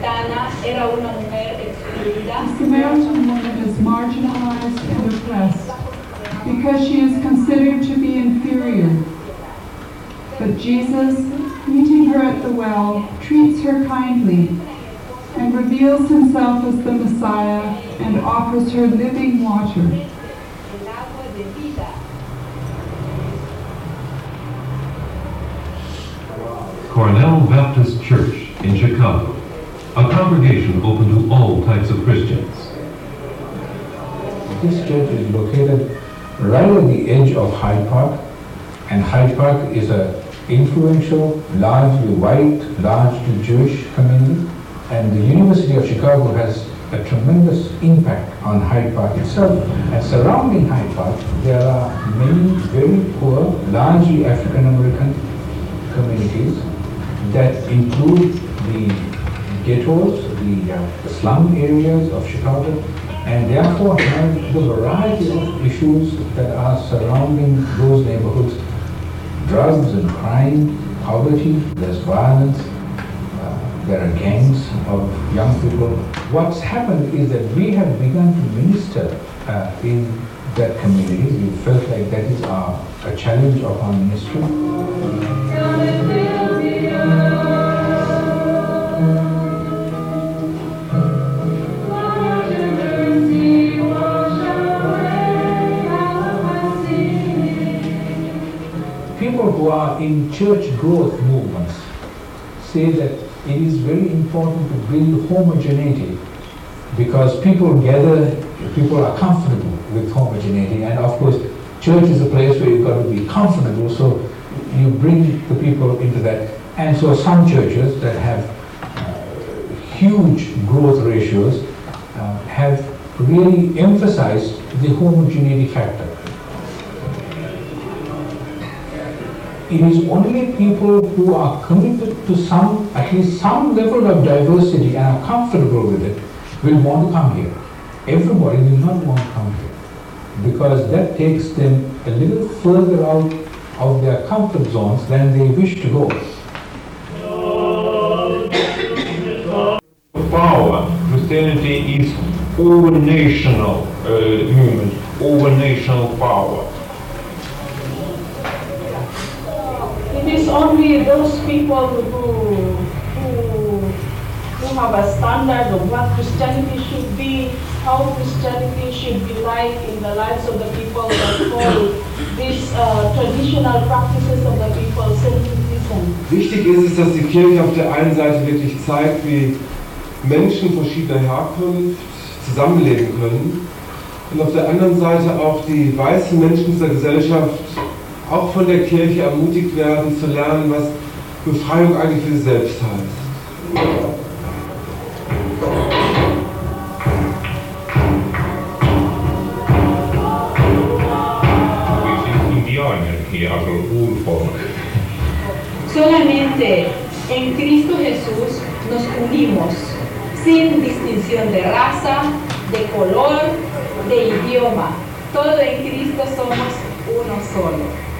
Samaritan woman is marginalized and oppressed because she is considered to be inferior. But Jesus, meeting her at the well, treats her kindly and reveals himself as the Messiah and offers her living water. Cornell Baptist Church in Chicago, a congregation open to all types of Christians. This church is located right at the edge of Hyde Park, and Hyde Park is an influential, largely white, largely Jewish community, and the University of Chicago has a tremendous impact on Hyde Park itself. And surrounding Hyde Park, there are many very poor, largely African American communities that include the ghettos, the, uh, the slum areas of Chicago, and therefore have the variety of issues that are surrounding those neighborhoods. Drugs and crime, poverty, there's violence, uh, there are gangs of young people. What's happened is that we have begun to minister uh, in that community. We felt like that is our, a challenge of our ministry. People who are in church growth movements say that it is very important to build homogeneity because people gather, people are comfortable with homogeneity, and of course church is a place where you've got to be comfortable, so you bring the people into that. And so some churches that have uh, huge growth ratios uh, have really emphasized the homogeneity factor. It is only people who are committed to some, at least some level of diversity and are comfortable with it, will want to come here. Everybody will not want to come here because that takes them a little further out of their comfort zones than they wish to go. Power. Christianity is over-national uh, movement, over-national power. It is only those people who, who, who have a standard of what Christianity should be, how Christianity should be like in the lives of the people that follow these uh, traditional practices of the people, syncretism. Wichtig ist es, dass die Kirche auf der einen Seite wirklich zeigt, wie Menschen verschiedener Herkunft zusammenleben können und auf der anderen Seite auch die weißen Menschen dieser Gesellschaft auch von der Kirche ermutigt werden, zu lernen, was Befreiung eigentlich für sie selbst heißt. Solamente en Cristo Jesús nos unimos, sin distinción de raza, de color, de idioma. Todo en Cristo somos uno solo.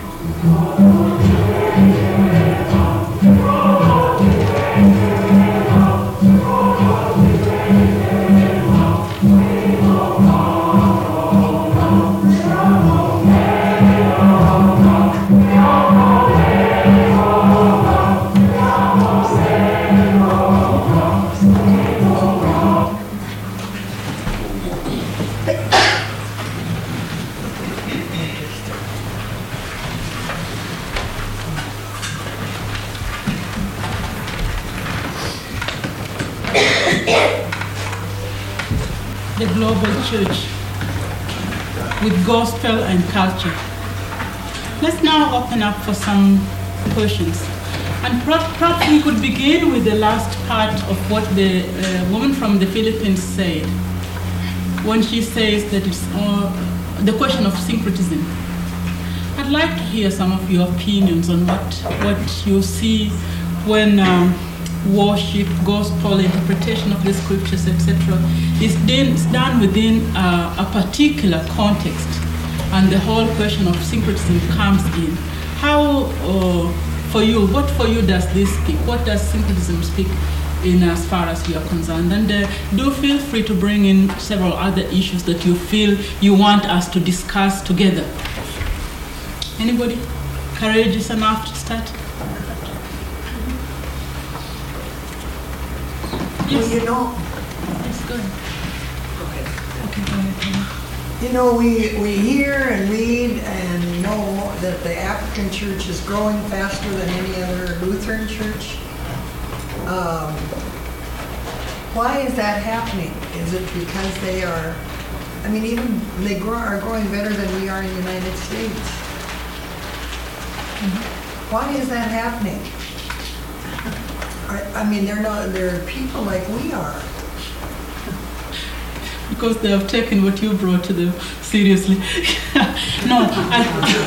The global church with gospel and culture. Let's now open up for some questions. And perhaps we could begin with the last part of what the uh, woman from the Philippines said, when she says that it's uh, the question of syncretism. I'd like to hear some of your opinions on what, what you see when um, worship, gospel, interpretation of the scriptures, et cetera, is done within uh, a particular context, and the whole question of syncretism comes in. How, uh, for you, what for you does this speak? What does syncretism speak in as far as you are concerned? And uh, do feel free to bring in several other issues that you feel you want us to discuss together. Anybody courageous enough to start? Yes. Well, you know, yes, go ahead. Go ahead. Okay, go ahead. You know, we, we hear and read and know that the African church is growing faster than any other Lutheran church. Um, why is that happening? Is it because they are, I mean, even they grow, are growing better than we are in the United States? Mm-hmm. Why is that happening? I mean, they're not, they're people like we are. Because they have taken what you brought to them seriously. no, I,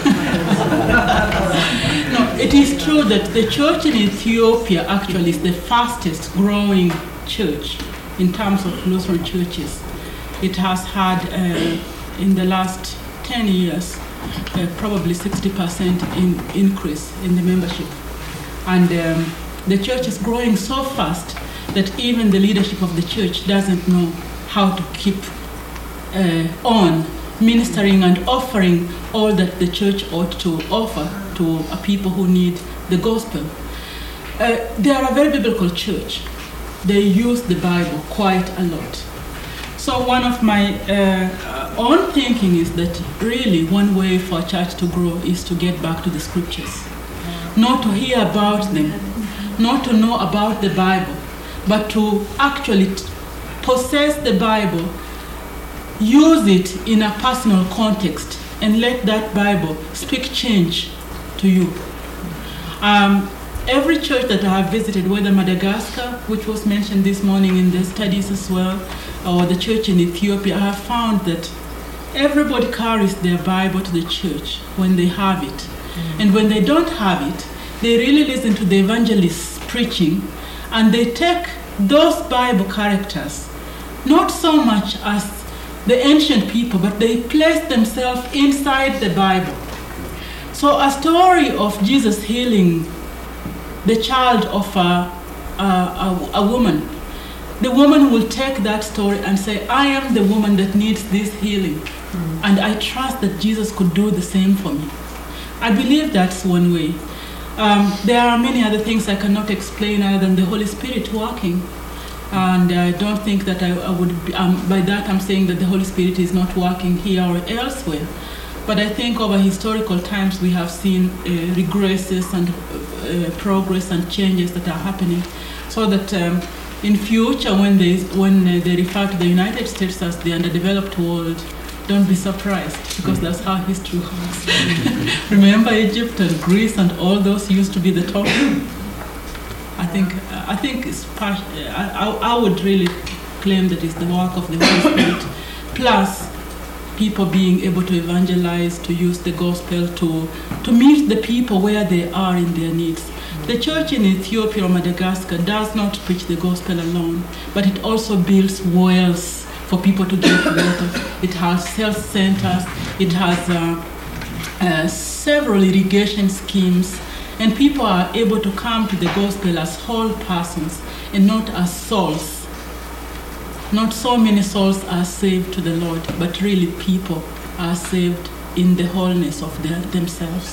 no, it is true that the church in Ethiopia actually is the fastest growing church in terms of Lutheran churches. It has had, uh, in the last ten years, uh, probably sixty percent in increase in the membership. And um, the church is growing so fast that even the leadership of the church doesn't know how to keep uh, on ministering and offering all that the church ought to offer to a people who need the gospel. Uh, they are a very biblical church. They use the Bible quite a lot. So one of my uh, own thinking is that really one way for a church to grow is to get back to the scriptures, not to hear about them, not to know about the Bible, but to actually possess the Bible, use it in a personal context, and let that Bible speak change to you. Um, every church that I have visited, whether Madagascar, which was mentioned this morning in the studies as well, or the church in Ethiopia, I have found that everybody carries their Bible to the church when they have it. Mm-hmm. And when they don't have it, they really listen to the evangelist's preaching, and they take those Bible characters, not so much as the ancient people, but they place themselves inside the Bible. So a story of Jesus healing the child of a, a, a, a woman, the woman will take that story and say, I am the woman that needs this healing. Mm. And I trust that Jesus could do the same for me. I believe that's one way. Um, there are many other things I cannot explain other than the Holy Spirit working. And I don't think that I, I would, be, um, by that I'm saying that the Holy Spirit is not working here or elsewhere. But I think over historical times we have seen uh, regresses and uh, progress and changes that are happening. So that um, in future when, they, when uh, they refer to the United States as the underdeveloped world, don't be surprised, because that's how history works. Remember Egypt and Greece and all those used to be the top. I think I think it's part, I, I would really claim that it's the work of the Holy Spirit, plus people being able to evangelize, to use the gospel to to meet the people where they are in their needs. The church in Ethiopia or Madagascar does not preach the gospel alone, but it also builds wells for people to get water. It has health centers, it has uh, uh, several irrigation schemes, and people are able to come to the gospel as whole persons and not as souls. Not so many souls are saved to the Lord, but really people are saved in the wholeness of their, themselves.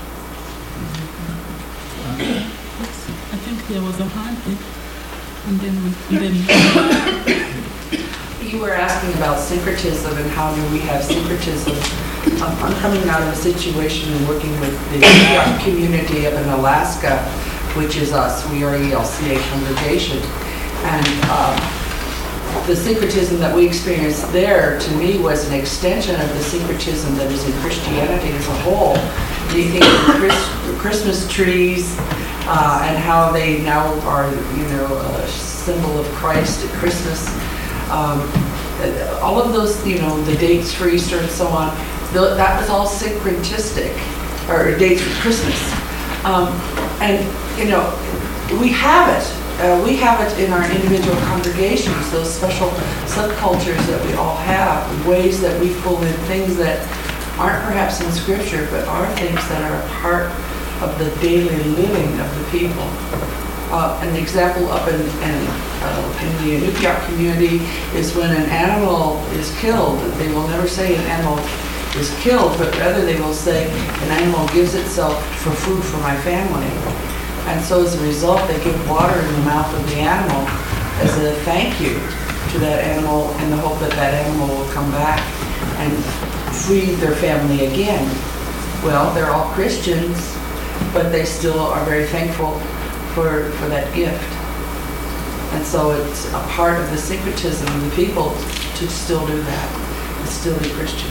I think there was a hand there, and then, and then you were asking about syncretism and how do we have syncretism. Um, I'm coming out of a situation and working with the young community up in Alaska, which is us. We are E L C A congregation. And um, the syncretism that we experienced there, to me, was an extension of the syncretism that is in Christianity as a whole. You think of Chris, Christmas trees uh, and how they now are, you know, a symbol of Christ at Christmas. Um, all of those, you know, the dates for Easter and so on, the, that was all syncretistic, or dates for Christmas. Um, and, you know, we have it. Uh, we have it in our individual congregations, those special subcultures that we all have, ways that we pull in things that aren't perhaps in Scripture, but are things that are a part of the daily living of the people. Uh, an example up in, in, uh, in the Inupiaq community is when an animal is killed, they will never say an animal is killed, but rather they will say an animal gives itself for food for my family. And so as a result, they give water in the mouth of the animal as a thank you to that animal in the hope that that animal will come back and feed their family again. Well, they're all Christians, but they still are very thankful for, for that gift. And so it's a part of the syncretism of the people to still do that, to still be Christian.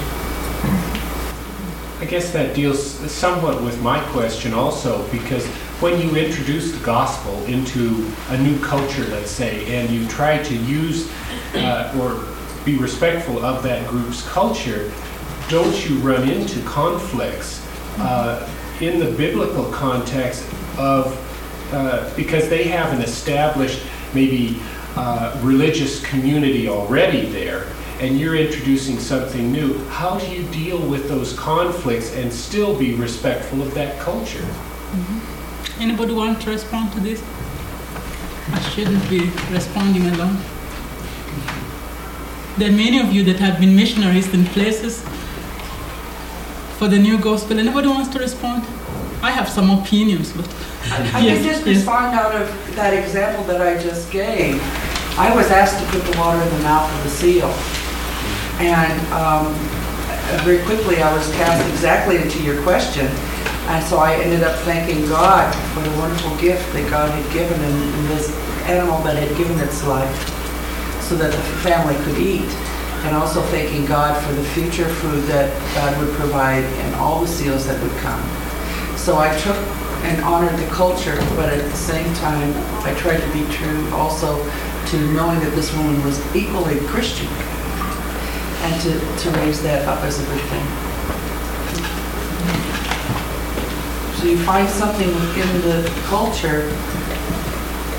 I guess that deals somewhat with my question also, because when you introduce the gospel into a new culture, let's say, and you try to use uh, or be respectful of that group's culture, don't you run into conflicts uh, in the biblical context of, uh, because they have an established maybe uh, religious community already there, and you're introducing something new. How do you deal with those conflicts and still be respectful of that culture? Mm-hmm. Anybody want to respond to this? I shouldn't be responding alone. There are many of you that have been missionaries in places for the new gospel. Anybody wants to respond? I have some opinions, but I, I yes, can just yes. respond out of that example that I just gave. I was asked to put the water in the mouth of the seal. And um, very quickly I was cast exactly into your question. And so I ended up thanking God for the wonderful gift that God had given in, in this animal that had given its life so that the family could eat. And also thanking God for the future food that God would provide and all the seals that would come. So I took and honored the culture, but at the same time, I tried to be true also to knowing that this woman was equally Christian, and to, to raise that up as a good thing. So you find something within the culture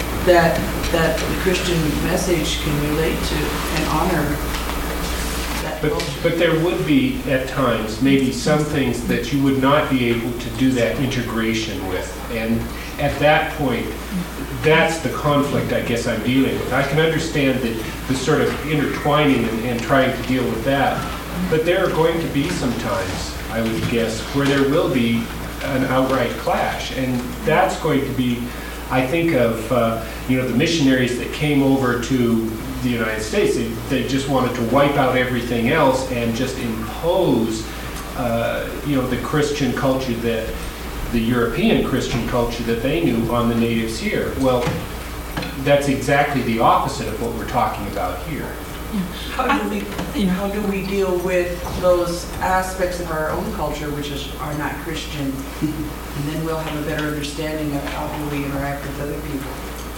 that that the Christian message can relate to and honor that But, but there would be, at times, maybe some things that you would not be able to do that integration with. And at that point, that's the conflict I guess I'm dealing with. I can understand the, the sort of intertwining and, and trying to deal with that. But there are going to be some times, I would guess, where there will be an outright clash. And that's going to be, I think of, uh, you know, the missionaries that came over to the United States. They, they just wanted to wipe out everything else and just impose, uh, you know, the Christian culture that, the European Christian culture that they knew on the natives here. Well, that's exactly the opposite of what we're talking about here. How do we, how do we deal with those aspects of our own culture which is, are not Christian? And then we'll have a better understanding of how do we interact with other people.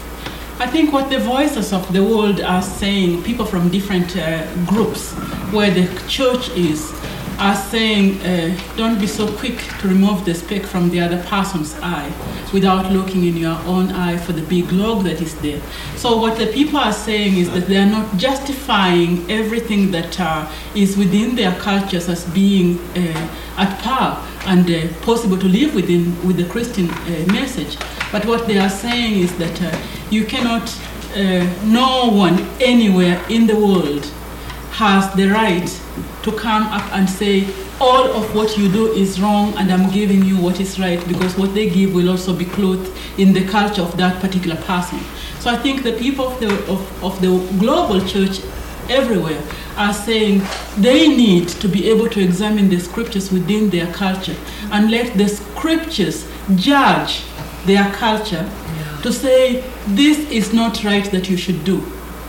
I think what the voices of the world are saying, people from different uh, groups where the church is, are saying, uh, don't be so quick to remove the speck from the other person's eye without looking in your own eye for the big log that is there. So what the people are saying is that they are not justifying everything that uh, is within their cultures as being uh, at par and uh, possible to live within with the Christian uh, message. But what they are saying is that uh, you cannot, uh, no one anywhere in the world has the right to come up and say, all of what you do is wrong and I'm giving you what is right, because what they give will also be clothed in the culture of that particular person. So I think the people of the, of, of the global church everywhere are saying they need to be able to examine the scriptures within their culture and let the scriptures judge their culture to say this is not right that you should do.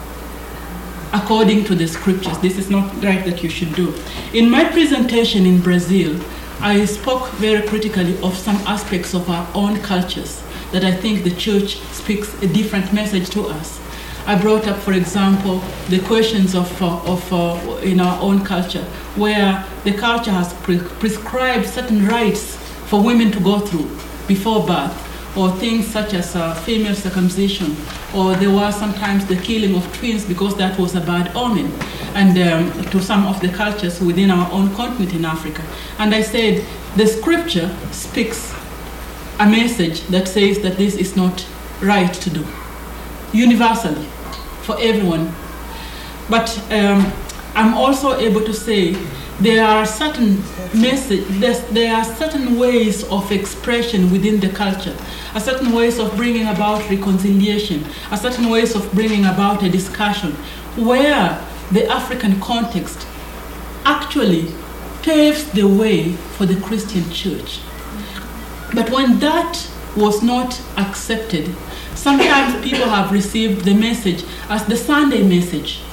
According to the scriptures, this is not right that you should do. In my presentation in Brazil, I spoke very critically of some aspects of our own cultures that I think the church speaks a different message to us. I brought up, for example, the questions of, uh, of uh, in our own culture, where the culture has pre prescribed certain rites for women to go through before birth, or things such as uh, female circumcision, or there was sometimes the killing of twins because that was a bad omen, and um, to some of the cultures within our own continent in Africa. And I said, the scripture speaks a message that says that this is not right to do, universally, for everyone. But um, I'm also able to say there are certain message, there are certain ways of expression within the culture, a certain ways of bringing about reconciliation, a certain ways of bringing about a discussion, where the African context actually paves the way for the Christian church. But when that was not accepted, sometimes people have received the message as the Sunday message.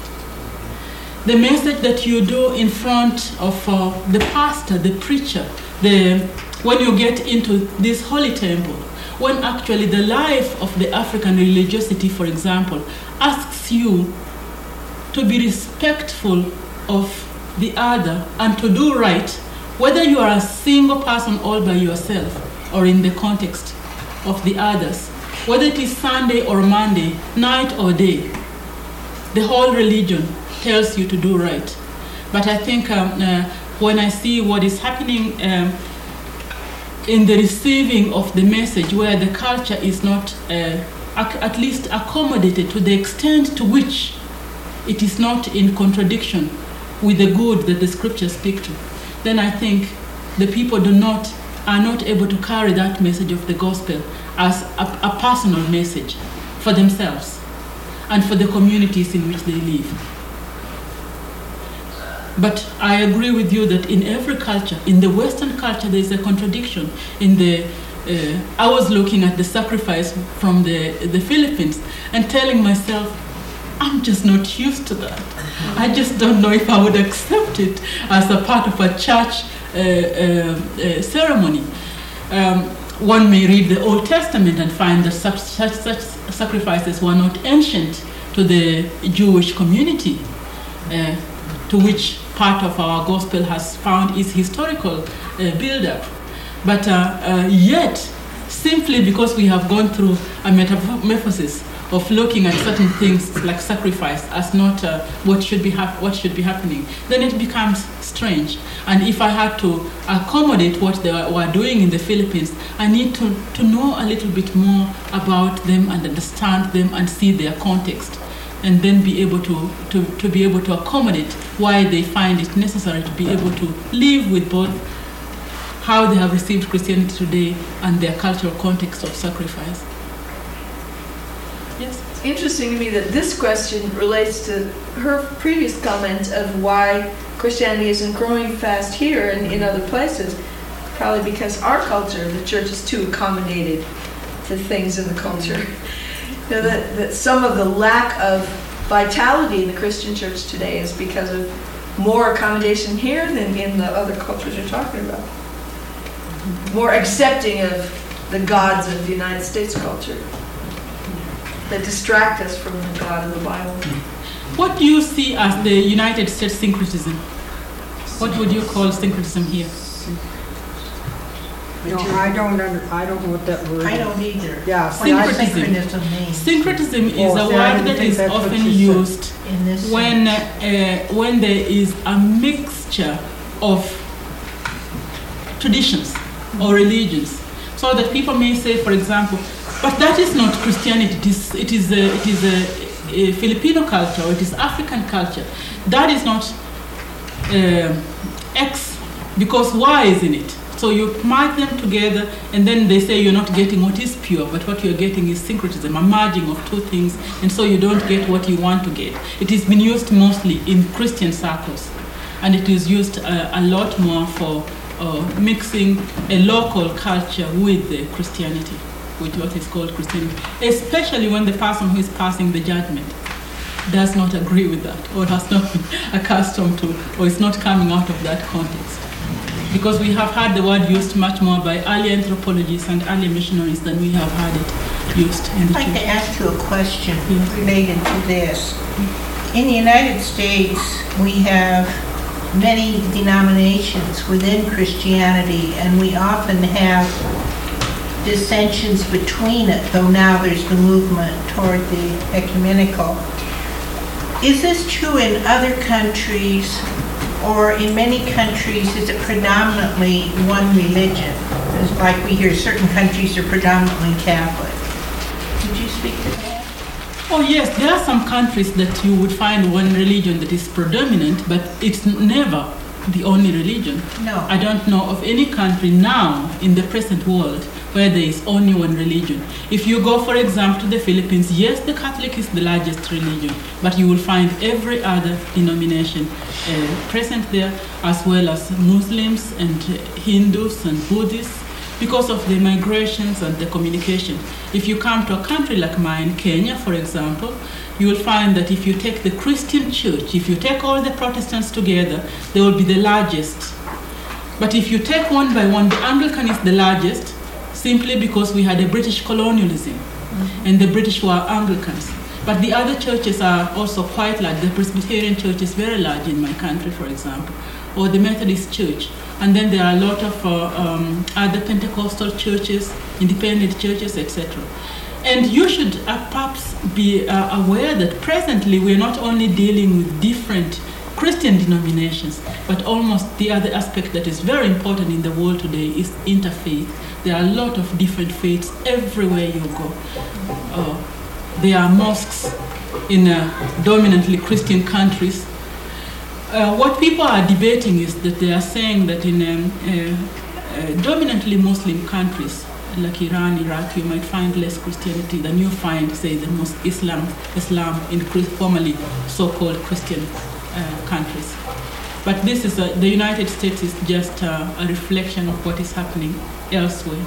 The message that you do in front of uh, the pastor, the preacher, the, when you get into this holy temple, when actually the life of the African religiosity, for example, asks you to be respectful of the other and to do right, whether you are a single person all by yourself or in the context of the others, whether it is Sunday or Monday, night or day, the whole religion tells you to do right. But I think um, uh, when I see what is happening um, in the receiving of the message, where the culture is not uh, at least accommodated to the extent to which it is not in contradiction with the good that the scriptures speak to, then I think the people do not are not able to carry that message of the gospel as a, a personal message for themselves and for the communities in which they live. But I agree with you that in every culture, in the Western culture, there is a contradiction. In the, uh, I was looking at the sacrifice from the, the Philippines and telling myself, I'm just not used to that. I just don't know if I would accept it as a part of a church uh, uh, uh, ceremony. Um, one may read the Old Testament and find that such, such, such sacrifices were not ancient to the Jewish community, uh, to which part of our gospel has found its historical uh, build-up. But uh, uh, yet, simply because we have gone through a metamorphosis of looking at certain things like sacrifice as not uh, what should be hap- what should be happening, then it becomes strange. And if I had to accommodate what they were doing in the Philippines, I need to, to know a little bit more about them and understand them and see their context, and then be able to, to, to be able to accommodate why they find it necessary to be able to live with both how they have received Christianity today and their cultural context of sacrifice. Yes? It's interesting to me that this question relates to her previous comment of why Christianity isn't growing fast here and in other places. Probably because our culture, the church, is too accommodated to things in the culture. You know, that, that some of the lack of vitality in the Christian church today is because of more accommodation here than in the other cultures you're talking about. More accepting of the gods of the United States culture that distract us from the God of the Bible. What do you see as the United States syncretism? What would you call syncretism here? No, I don't under, I don't know what that word is. I don't either. Yeah, syncretism. Syncretism means. Syncretism is Oh, a see, I word didn't that think is that's what often you said. used In this when uh, when there is a mixture of traditions or religions, so that people may say, for example, but that is not Christianity. It is it is a, it is a, a Filipino culture, or it is African culture. That is not uh, X because Y is in it. So you merge them together, and then they say you're not getting what is pure, but what you're getting is syncretism, a merging of two things, and so you don't get what you want to get. It has been used mostly in Christian circles, and it is used uh, a lot more for uh, mixing a local culture with the Christianity, with what is called Christianity, especially when the person who is passing the judgment does not agree with that, or has not been accustomed to, or is not coming out of that context. Because we have had the word used much more by early anthropologists and early missionaries than we have had it used in the I'd like church. to ask you a question Yes. related to this. In the United States, we have many denominations within Christianity, and we often have dissensions between it, though now there's the movement toward the ecumenical. Is this true in other countries? Or in many countries, is it predominantly one religion? It's like we hear certain countries are predominantly Catholic. Could you speak to that? Oh yes, there are some countries that you would find one religion that is predominant, but it's never the only religion. No. I don't know of any country now in the present world where there is only one religion. If you go, for example, to the Philippines, yes, the Catholic is the largest religion, but you will find every other denomination uh, present there, as well as Muslims and Hindus and Buddhists, because of the migrations and the communication. If you come to a country like mine, Kenya, for example, you will find that if you take the Christian church, if you take all the Protestants together, they will be the largest. But if you take one by one, the Anglican is the largest, simply because we had a British colonialism, mm-hmm. and the British were Anglicans. But the other churches are also quite large. The Presbyterian church is very large in my country, for example, or the Methodist church. And then there are a lot of uh, um, other Pentecostal churches, independent churches, et cetera. And you should uh, perhaps be uh, aware that presently we're not only dealing with different Christian denominations, but almost the other aspect that is very important in the world today is interfaith. There are a lot of different faiths everywhere you go. Uh, there are mosques in uh, dominantly Christian countries. Uh, what people are debating is that they are saying that in um, uh, uh, dominantly Muslim countries, like Iran, Iraq, you might find less Christianity than you find, say, the most Islam, Islam in formerly so-called Christian uh, countries. But this is a, the United States is just uh, a reflection of what is happening elsewhere.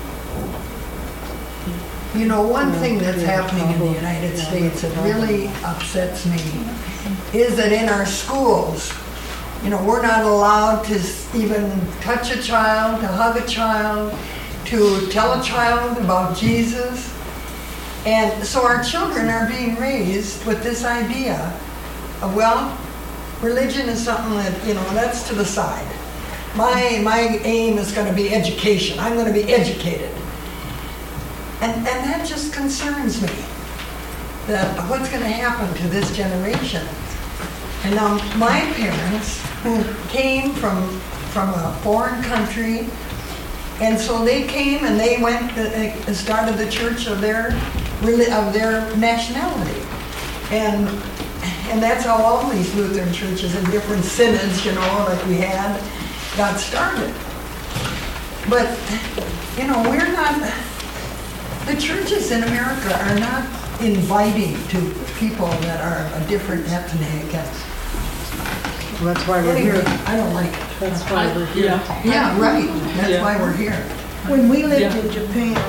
You know, one thing that's happening in the United States that really upsets me is that in our schools, you know, we're not allowed to even touch a child, to hug a child, to tell a child about Jesus. And so our children are being raised with this idea of, well, religion is something that, you know, that's to the side. My, my aim is going to be education. I'm going to be educated. And, and that just concerns me. that what's going to happen to this generation? And now my parents, who came from from a foreign country, and so they came and they went and started the church of their of their nationality, and and that's how all these Lutheran churches in different synods, you know, like we had, got started. But you know, we're not. The churches in America are not inviting to people that are a different ethnic. Well, that's why we're Anyway, here. I don't like it. That's why we're here. Yeah. Yeah, right. That's Yeah. why we're here. When we lived Yeah. in Japan,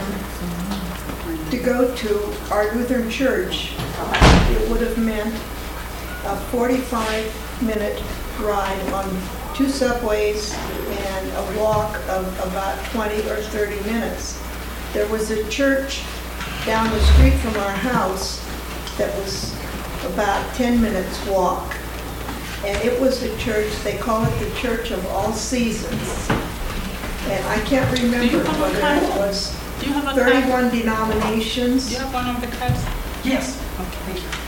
to go to our Lutheran church, it would have meant a forty-five minute ride on two subways and a walk of about twenty or thirty minutes. There was a church down the street from our house that was about ten minutes walk. And it was a church, they call it the Church of All Seasons. And I can't remember whether it was Do you have a thirty-one denominations. Do you have one of the cards? Yes. Okay, thank you.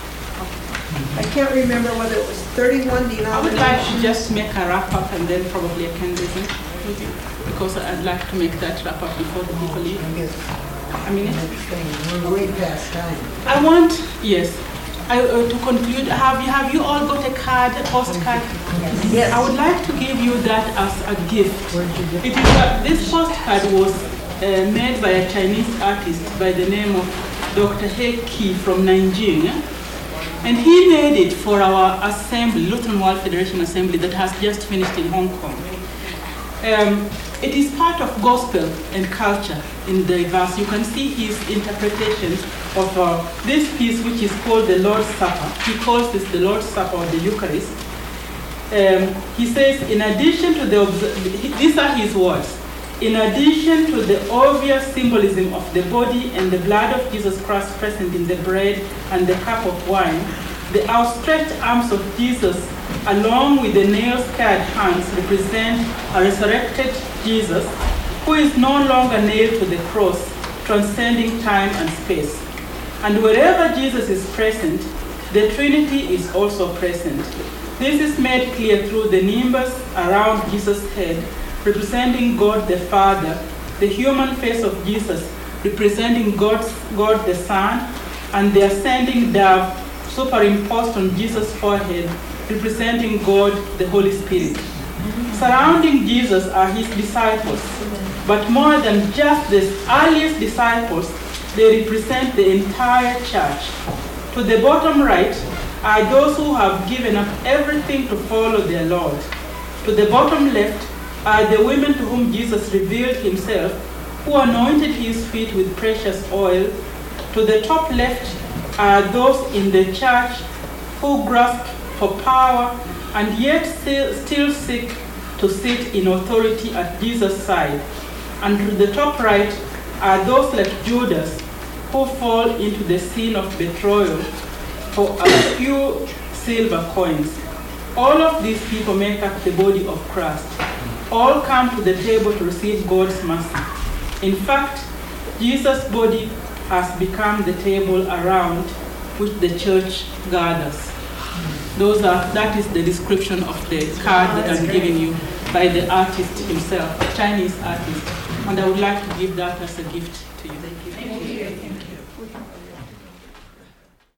I can't remember whether it was thirty-one I would like to denominations. just make a wrap up and then probably I can listen with you because I'd like to make that wrap up before the people leave. I mean, we're way past time. I want, yes, I, uh, to conclude, have you, have you all got a card, a postcard? Yes. I would like to give you that as a gift. It is a, this postcard was uh, made by a Chinese artist by the name of Doctor He Qi from Nanjing. And he made it for our assembly, Lutheran World Federation Assembly, that has just finished in Hong Kong. Um, it is part of gospel and culture in the verse. You can see his interpretation of uh, this piece, which is called the Lord's Supper. He calls this the Lord's Supper or the Eucharist. Um, he says, in addition to the, these are his words, in addition to the obvious symbolism of the body and the blood of Jesus Christ present in the bread and the cup of wine, the outstretched arms of Jesus, along with the nail-scarred hands, represent a resurrected Jesus who is no longer nailed to the cross, transcending time and space. And wherever Jesus is present, the Trinity is also present. This is made clear through the nimbus around Jesus' head, representing God the Father, the human face of Jesus, representing God's, God the Son, and the ascending dove superimposed on Jesus' forehead, representing God the Holy Spirit. Surrounding Jesus are his disciples, but more than just the earliest disciples, they represent the entire church. To the bottom right are those who have given up everything to follow their Lord. To the bottom left are the women to whom Jesus revealed himself, who anointed his feet with precious oil. To the top left are those in the church who grasp for power and yet still, still seek to sit in authority at Jesus' side. And to the top right are those like Judas who fall into the sin of betrayal for a few silver coins. All of these people make up the body of Christ. All come to the table to receive God's mercy. In fact, Jesus' body has become the table around which the church gathers. Those are, that is the description of the card that I'm giving you by the artist himself, a Chinese artist. And I would like to give that as a gift to you. Thank you.